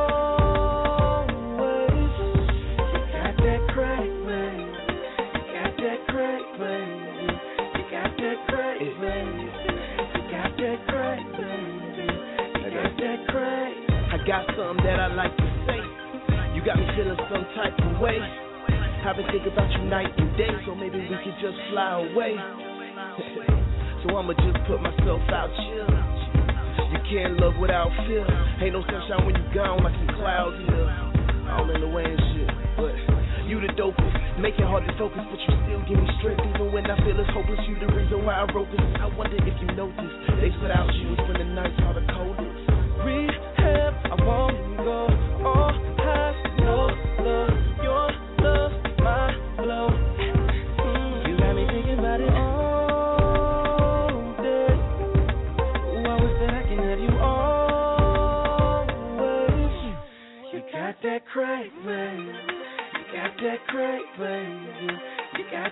Got something that I like to say. You got me feeling some type of way. I've been thinking about you night and day, so maybe we could just fly away. So I'ma just put myself out chill. You can't love without fear. Ain't no sunshine when you gone, like some clouds here. All in the way and shit, but you the dopest. Make it hard to focus, but you still give me strength. Even when I feel it's hopeless, you the reason why I wrote this. I wonder if you notice, days without you is when the nights are the coldest. Rehab, I won't go all highs, no love. Your love, my love. Mm, you got me thinking about it all day. Ooh, I wish that I can have you always.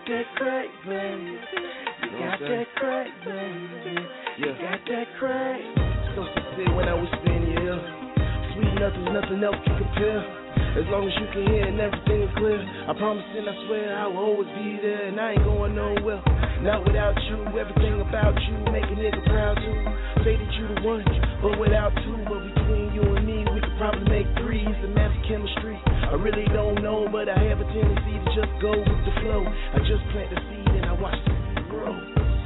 that crack, baby. You got that crack, baby. You got that crack. So sincere when I was in your ear. Sweet nothing, nothing else can compare. As long as you can hear and everything is clear, I promise and I swear I will always be there, and I ain't going nowhere. Not without you, everything about you make a nigga proud too. Say that you the one, but without two, but between you and me, we could probably make three. It's the magic chemistry. I really don't know, but I have a tendency to just go with the flow. I just plant the seed and I watch the seed grow.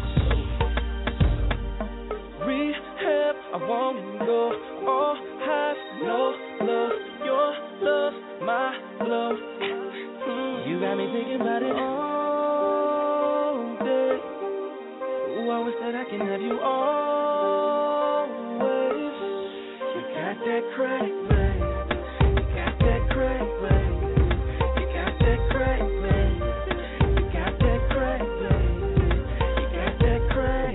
Rehab, I wanna go all highs, no love, your love, my love. Mm, you got me thinking about it all day. Ooh, I always said I can have you always. You got that crack, babe. You got that crack, babe. You got that crack, babe. You got that crack, babe. You got that crack.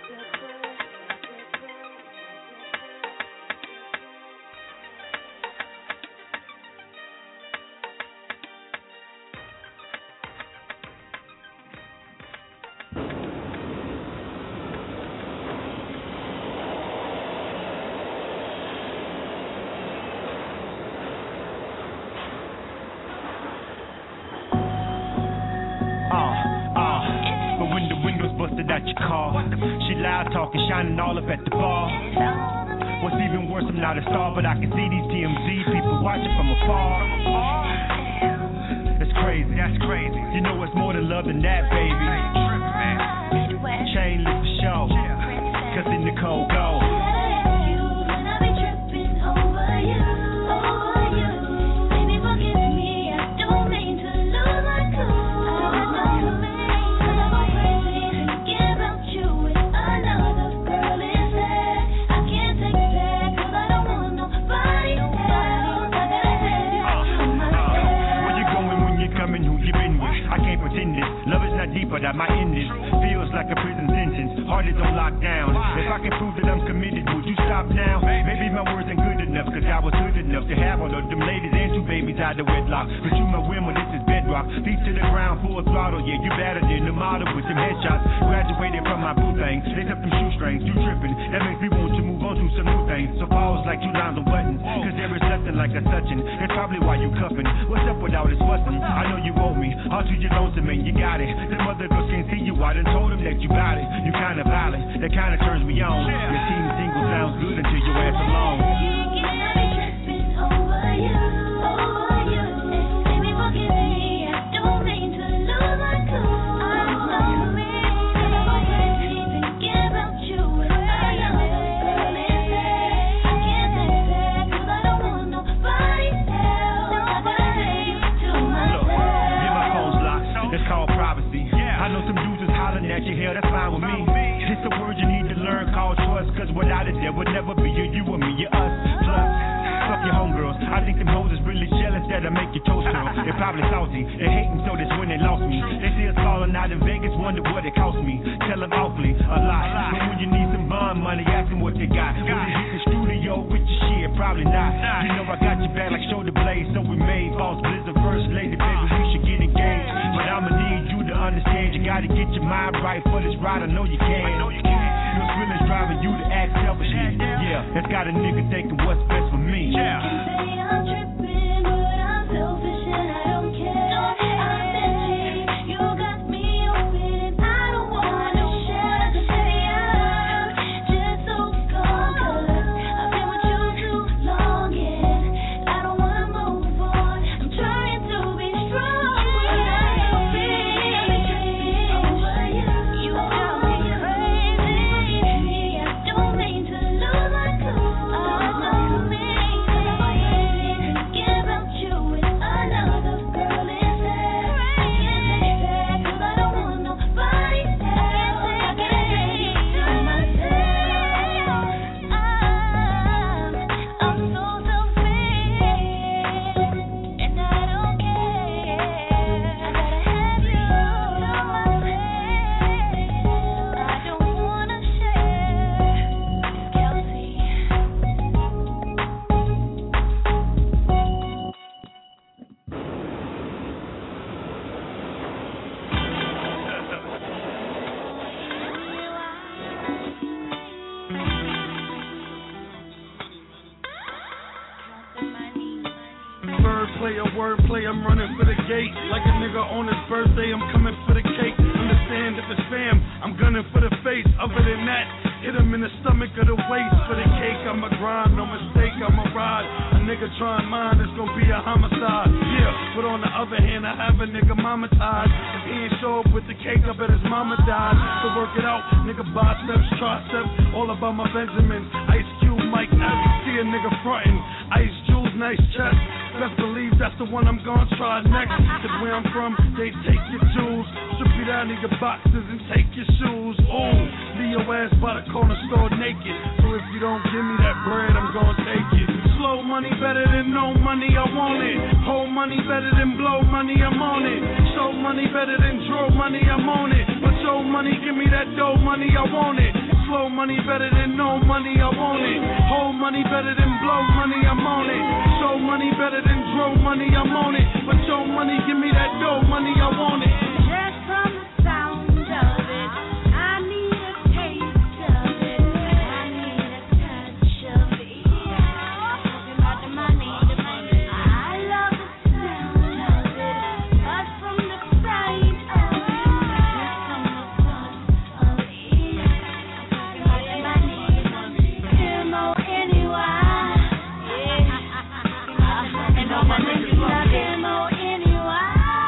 Out your car. She loud talking, shining all up at the bar. What's even worse, I'm not a star, but I can see these T M Z people watching from afar. It's crazy, that's crazy. You know it's more than love than that, baby. Chain lift for show, cause in the cold go. But I might end this. Feels like a prison sentence. Heart is on lockdown. If I can prove that I'm committed, would you stop now? Maybe my words ain't good enough, cause I was good enough to have all of them ladies and two babies out of wedlock. But you my women, this is bedrock. Feet to the ground, full throttle. Yeah, you better than the model with some headshots. Graduated from my boo thing. They took them shoestrings. You tripping. That makes me want to move on to some new things. So pause like two lines on buttons. Cause there is nothing like a touching. That's probably why you cuffing. What's up with all this fussing? I know you owe me. All to your lonesome, man. You got it. The mother girls can't see you. I done told them that you got it. You kinda violent. That kinda turns me on. Your team single sounds good until your ass alone. At your hair, that's fine with me. It's a word you need to learn called trust, cause without it there would never be a you or me, you us. Plus, fuck your homegirls. I think them hoes is really jealous that I make your toast girl. They're probably salty, they hating so that's when they lost me. They see us falling out in Vegas, wonder what it cost me. Tell them awfully a lot. But when you need some bond money, ask them what they got. Will they hit the studio with your shit? Probably not. You know I got your back like shoulder blades, so we made false blizzard first lady, baby, we should get engaged. But I'ma need you to understand, you gotta get your mind right for this ride. I know you can. I know you can. Your feelings driving you to act selfishly. Yeah, that's got a nigga thinking what's best for me. Yeah. I'm tripping, but I'm selfish and I don't care. I'm busy, you got me open. I don't wanna share. I'm just so gone, cause I've been with you too long and I don't wanna move on. I'm trying to be strong, but I don't feel over you. You got me crazy. I don't mean to lose my cool. I know me. wordplay, I'm running for the gate. Like a nigga on his birthday, I'm coming for the cake. Understand if it's fam, I'm gunning for the face. Other than that, hit him in the stomach or the waist. For the cake, I'm a grind, no mistake, I'm a ride. A nigga trying mine, it's gonna be a homicide. Yeah, but on the other hand, I have a nigga mama tied. If he ain't show up with the cake, I bet his mama died. So work it out, nigga biceps, triceps, all about my Benjamins. Ice Cube, Mike, I see a nigga frontin'. Ice Jules, nice chest. Best believe that's the one I'm gonna try next. Cause where I'm from, they take your jewels, strip you down to your boxes and take your shoes. Ooh, leave your ass by the corner store naked. So if you don't give me that bread, I'm gonna take it. Slow money better than no money, I want it. Hold money better than blow money, I'm on it. Show money better than draw money, I'm on it. But show money, give me that dough money, I want it. Slow money better than no money, I want it. Hold money better than blow money, I'm on it. Show money better than draw money, I'm on it. But show money, give me that dough money, I want it. Just from the sound of it, I need a taste of it. I need a touch of it. Talking about the money, the money. I love the sound of it, but from the sight of it, just from the thought of it. Talking about the money, the money. M O N E Y. And all my niggas love M O N E Y.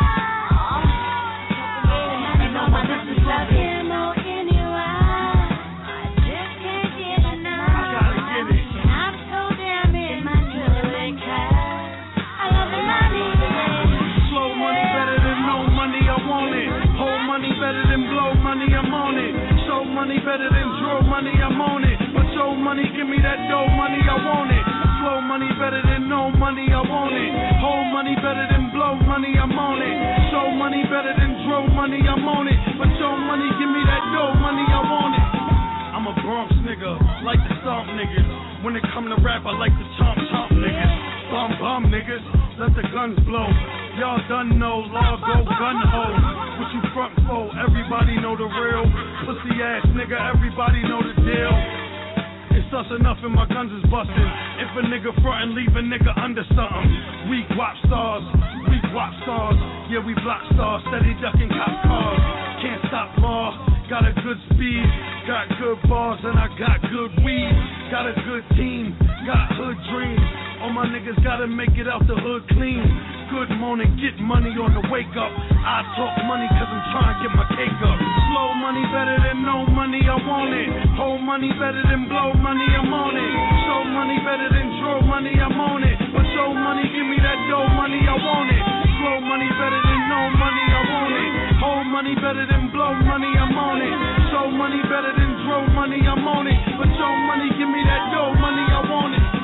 And all my niggas love M O N E Y. I just can't get enough. I gotta get it. I'm so damn in my feeling. I love the money. Slow money better than no money, I want it. Hold money better than blow money, I'm on it. Show money better than draw money, I'm on it. But show money, give me that dough money, I want it. Slow money better than no money, I want it. Hold money better than blow money, I'm on it. Show money better than draw money, I'm on it. But show money, give me that dough money, I want it. I'm a Bronx nigga, like the stomp niggas. When it come to rap, I like the chomp chomp niggas. Bum bum niggas, let the guns blow. Y'all done know, law go gun ho. What you front for? Everybody know the real. Pussy ass nigga, everybody know the deal. It's us enough and my guns is bustin'. If a nigga frontin', leave a nigga under something. We guap stars, we guap stars. Yeah, we block stars, steady ducking cop cars. Can't stop law, got a good speed. Got good bars and I got good weed. Got a good team, got hood dreams. All my niggas gotta make it out the hood clean. Good morning, get money on the wake up. I talk money cause I'm trying to get my cake up. Slow money better than no money, I want it. Hold money better than blow money, I'm on it. Show money better than draw money, I'm on it. But show money, give me that dough money, I want it. Slow money better than no money, I want it. Hold money better than blow money, I'm on it. Show money better than draw money, I'm on it. But show money, give me that dough money, I want it.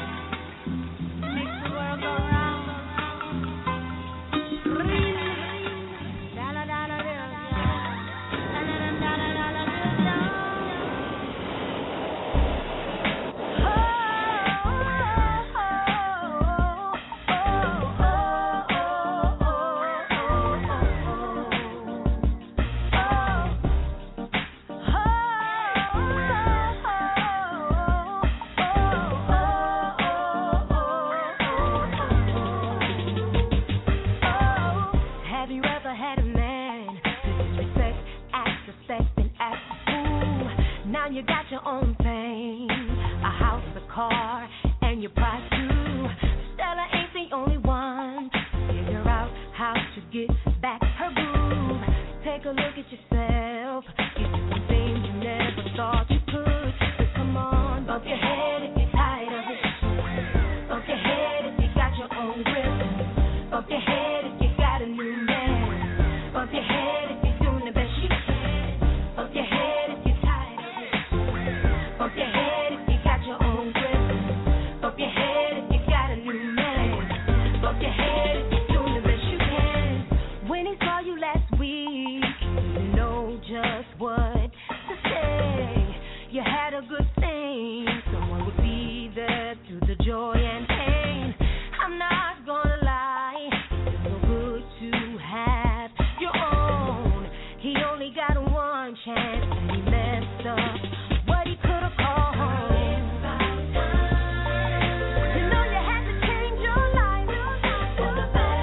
You got your own thing, a house, a car, and your pride too. Stella ain't the only one. Figure out how to get back her groove. Take a look at yourself. You do some things you never thought you could. So come on, bump your head if you're tired of it. Bump your head if you got your own grip. Bump your head if you got a new man. Bump your head if you're doing the best you can. Bump your head. Bump your head if you got your own grip. Bump your head if you got a new man. Bump your head if you're doing the best you can. When he saw you last week, you know just what to say. You had a good thing. Someone would be there through the joy and pain. I'm not gonna lie, it's so good to have your own. He only got one chance and he messed up. You know you had to change your life for the better.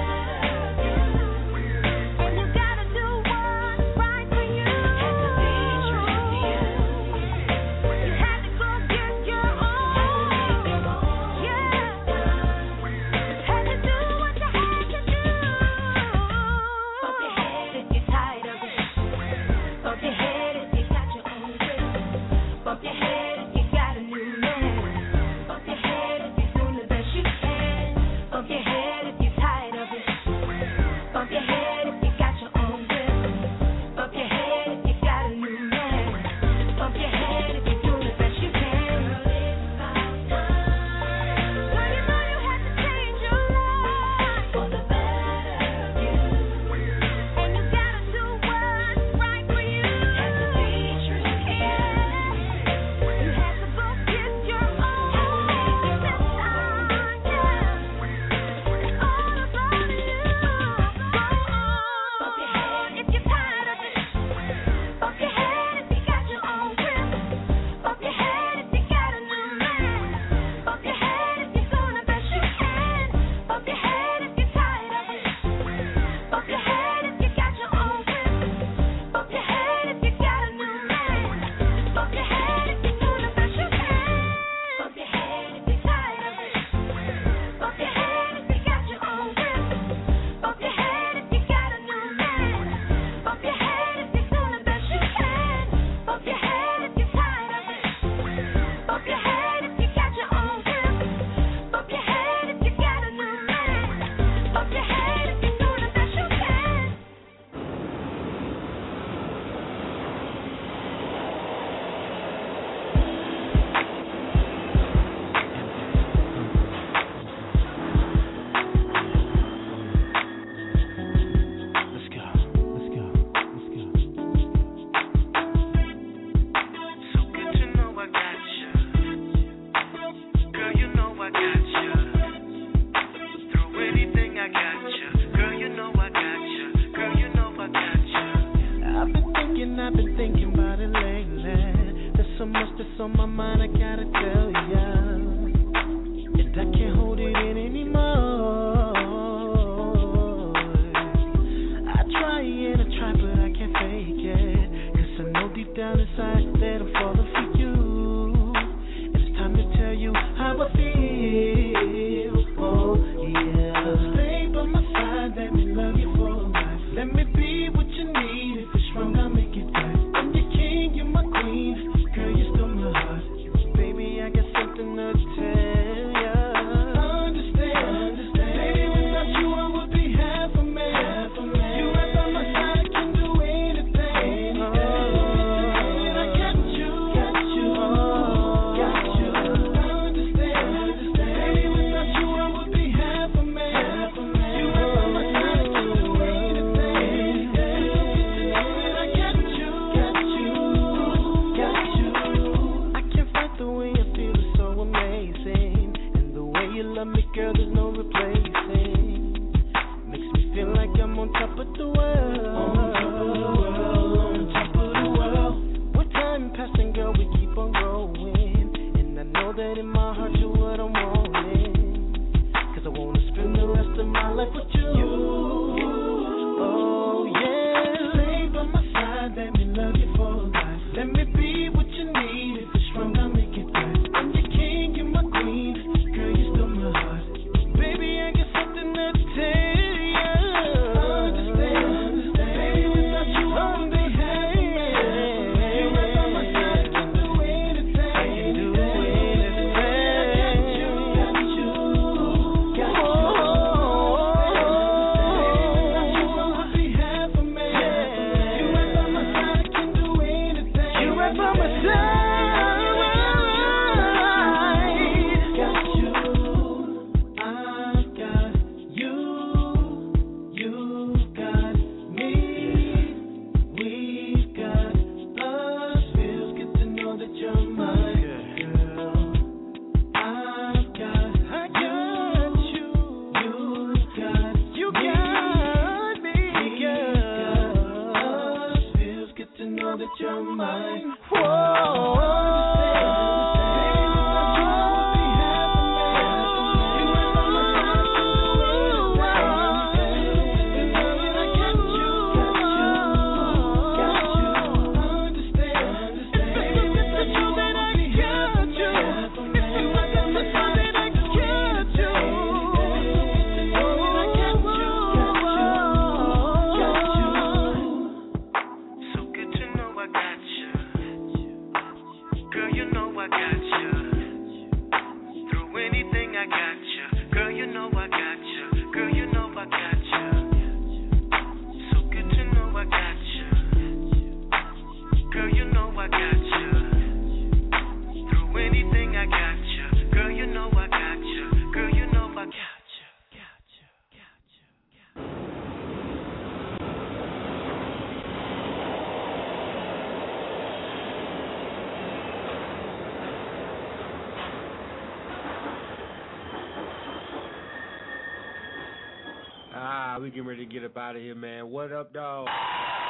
We getting ready to get up out of here, man. What up, dog?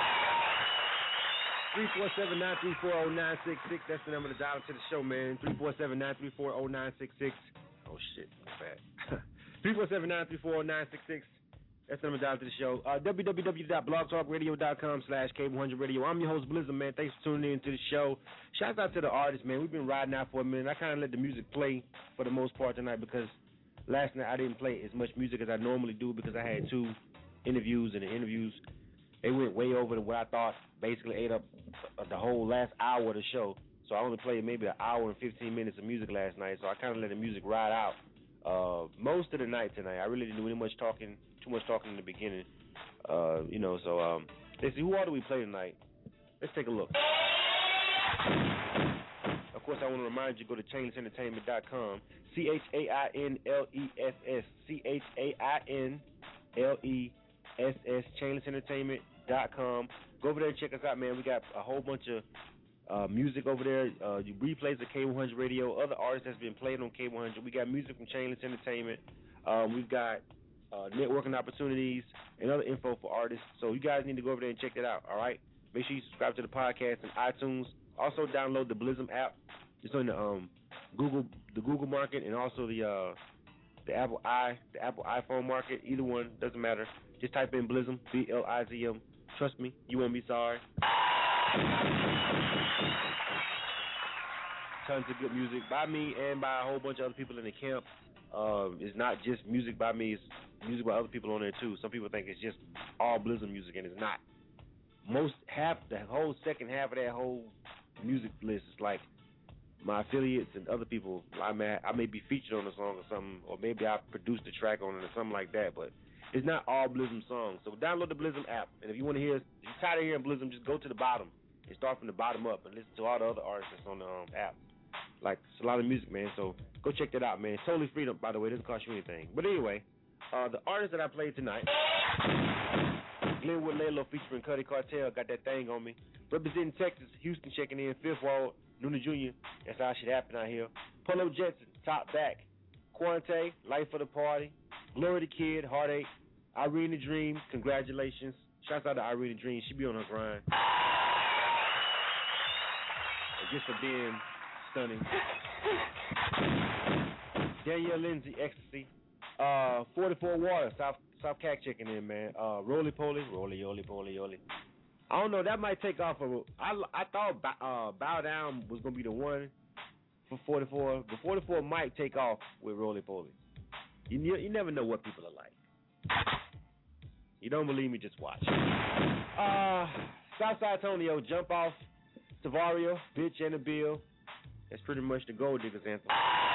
three four seven, nine three four, oh nine six six. That's the number to dial to the show, man. three four seven, nine three four, oh nine six six. Oh, shit. My bad. three four seven, nine three four, oh nine six six. That's the number to dial to the show. Uh, w w w dot blog talk radio dot com slash K one hundred radio. I'm your host, Blizzard, man. Thanks for tuning in to the show. Shout out to the artists, man. We've been riding out for a minute. I kind of let the music play for the most part tonight because last night I didn't play as much music as I normally do because I had two interviews, and the interviews, they went way over than what I thought. Basically ate up the whole last hour of the show. So I only played maybe an hour and fifteen minutes of music last night. So I kind of let the music ride out uh, most of the night tonight. I really didn't do any much talking, too much talking in the beginning. Uh, you know, so um, let's see, who all do we play tonight? Let's take a look. Of course, I want to remind you, go to chainless entertainment dot com. C H A I N L E S S. C H A I N L E S S. chainless entertainment dot com. Go over there and check us out, man. We got a whole bunch of uh, music over there. Uh, you replays of K one hundred Radio, other artists that's been played on K one hundred. We got music from Chainless Entertainment. Um, we've got uh, networking opportunities and other info for artists. So you guys need to go over there and check that out, all right? Make sure you subscribe to the podcast on iTunes. Also download the Blizzum app. It's on the um, Google the Google market and also the uh, the Apple i the Apple iPhone market. Either one, doesn't matter. Just type in Blizzum, B L I Z M. Trust me, you won't be sorry. Tons of good music by me and by a whole bunch of other people in the camp. Um, it's not just music by me, it's music by other people on there too. Some people think it's just all Blizzum music, and it's not. Most half, the whole second half of that whole music list is like my affiliates and other people. I may, I may be featured on a song or something, or maybe I produced a track on it or something like that, but it's not all Blizzum songs. So download the Blizzum app, and if you want to hear, if you're tired of hearing Blizzum, just go to the bottom and start from the bottom up and listen to all the other artists that's on the um, app. Like, it's a lot of music, man, so go check that out, man. It's totally free, by the way. It doesn't cost you anything. But anyway, uh, the artist that I played tonight, Glenwood Lalo featuring Cuddy Cartel, got that thing on me. Representing Texas, Houston checking in, Fifth Ward, Luna Junior, that's how shit happen out here. Polo Jetson, Top Back, Quante, Life of the Party, Glory the Kid, Heartache, Irene the Dream, congratulations. Shouts out to Irene the Dream, she be on her grind. And just for being stunning. Danielle Lindsay, Ecstasy. Uh, forty-four Water, South South Cac checking in, man. Uh, Roly Poly, Roly Yoly Poly Yoly. I don't know, that might take off. A, I, I thought uh, Bow Down was going to be the one for forty-four. But forty-four might take off with Roly Poly. You, you never know what people are like. You don't believe me, just watch. Uh, Southside Tonio, Jump Off, Tavario, Bitch and a Bill. That's pretty much the Gold Diggers anthem.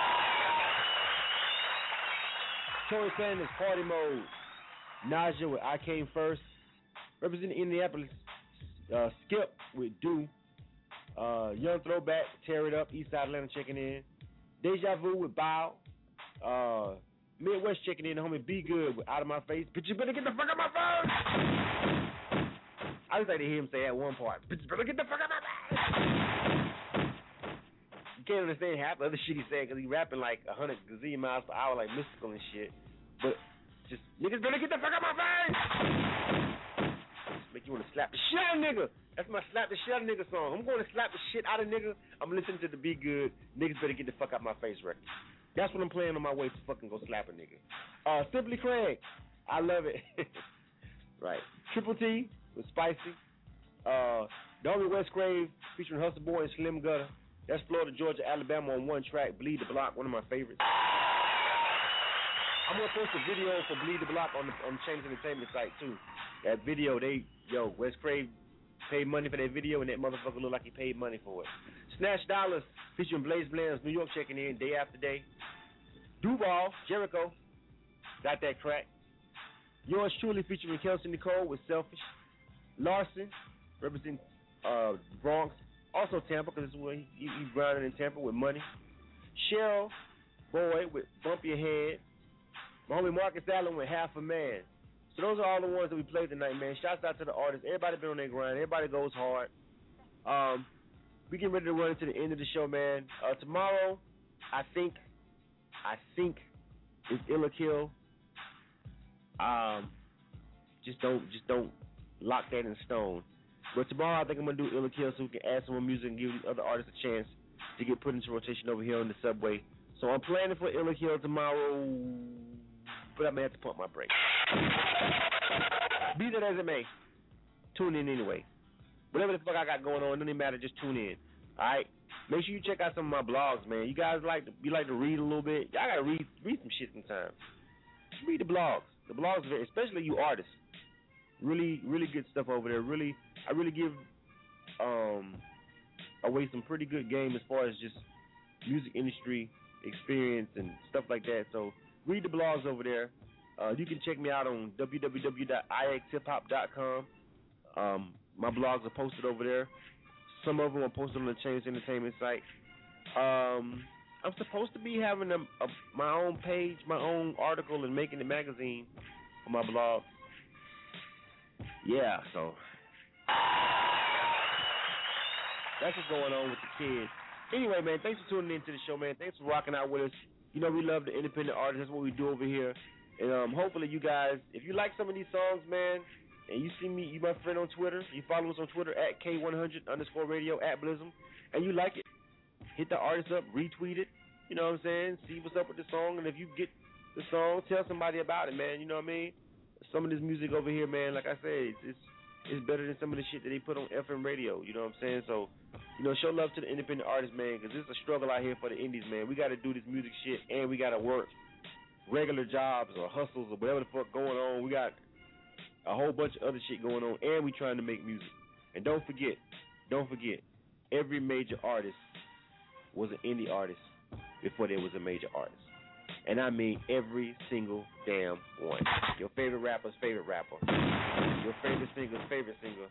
Tory Sanders, Party Mode. Naja with I Came First. Representing Indianapolis, uh, Skip with Do. Uh, Young Throwback, Tear It Up, Eastside Atlanta checking in. Deja Vu with Bow. Uh, Midwest checking in, the homie Be Good with Out of My Face. Bitch, you better get the fuck out my face! I just like to hear him say that one part. Bitch, you better get the fuck out my face! You can't understand half the other shit he's saying because he's rapping like a hundred gazillion miles per hour like Mystical and shit. But just, niggas better get the fuck out my face! Make you want to slap the shit out of nigga. That's my slap the shit out of nigga song. I'm going to slap the shit out of nigga. I'm listening to the Be Good. Niggas better get the fuck out my face record. That's what I'm playing on my way to fucking go slap a nigga. Uh, Simply Craig. I love it. Right. Triple T with Spicy. Uh, Darby Westgrave featuring Hustle Boy and Slim Gutter. That's Florida, Georgia, Alabama on one track. Bleed the Block, one of my favorites. I'm gonna post a video for Bleed the Block on the on the Chainless Entertainment site too. That video, they yo Wes Crave paid money for that video, and that motherfucker looked like he paid money for it. Snatch Dollars featuring Blaze Bland's New York checking in day after day. Duval, Jericho, got that crack. Yours truly featuring Kelsey Nicole with Selfish. Larson representing uh, Bronx, also Tampa because this is where he, he, he grinding in Tampa with Money. Cheryl Boy with Bump Your Head. My homie Marcus Allen with Half a Man. So those are all the ones that we played tonight, man. Shouts out to the artists. Everybody been on their grind. Everybody goes hard. Um, we getting ready to run to the end of the show, man. Uh, tomorrow, I think, I think it's Illa Kill. Um, just don't, just don't lock that in stone. But tomorrow I think I'm going to do Illa Kill so we can add some more music and give these other artists a chance to get put into rotation over here on the subway. So I'm planning for Illa Kill tomorrow, but I may have to pump my brakes. Be that as it may, tune in anyway. Whatever the fuck I got going on, it doesn't matter, just tune in. Alright? Make sure you check out some of my blogs, man. You guys like to you like to read a little bit. Y'all gotta read read some shit sometimes. Read the blogs. The blogs, especially you artists. Really, really good stuff over there. Really, I really give um away some pretty good game as far as just music industry experience and stuff like that. So read the blogs over there. Uh, you can check me out on w w w dot i x hip hop dot com. Um, my blogs are posted over there. Some of them are posted on the Change Entertainment site. Um, I'm supposed to be having a, a, my own page, my own article, and Making It magazine for my blog. Yeah, so that's what's going on with the kids. Anyway, man, thanks for tuning into the show, man. Thanks for rocking out with us. You know we love the independent artists. That's what we do over here. And um, hopefully you guys, if you like some of these songs, man, and you see me, you my friend on Twitter, you follow us on Twitter at K one hundred underscore radio at Blizzum, and you like it, hit the artist up, retweet it, you know what I'm saying, see what's up with the song, and if you get the song, tell somebody about it, man, you know what I mean? Some of this music over here, man, like I said, it's, it's, it's better than some of the shit that they put on F M radio, you know what I'm saying? So, you know, show love to the independent artists, man, because it's a struggle out here for the indies, man. We got to do this music shit, and we got to work regular jobs or hustles or whatever the fuck going on. We got a whole bunch of other shit going on, and we trying to make music. And don't forget, don't forget, every major artist was an indie artist before there was a major artist. And I mean every single damn one. Your favorite rapper's favorite rapper. Your favorite singer's favorite singer.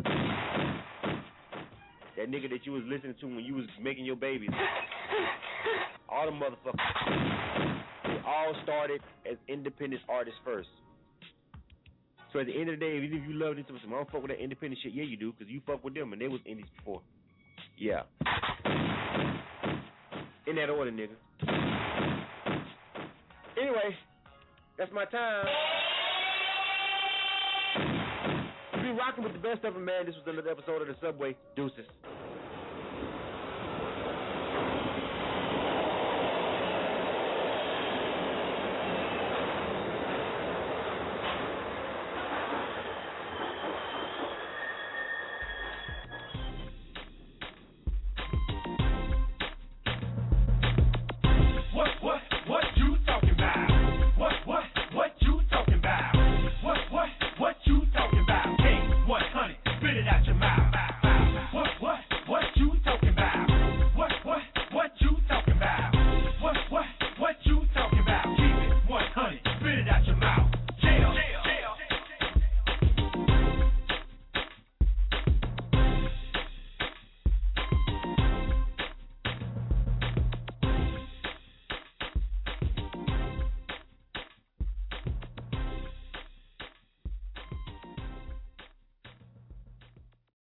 That nigga that you was listening to when you was making your babies. All the motherfuckers. They all started as independent artists first. So at the end of the day, even if you love them, I don't fuck with that independent shit. Yeah, you do, because you fuck with them, and they was indies before. Yeah. In that order, nigga. Anyway, that's my time. Be rocking with the best of them, man. This was another episode of The Subway. Deuces.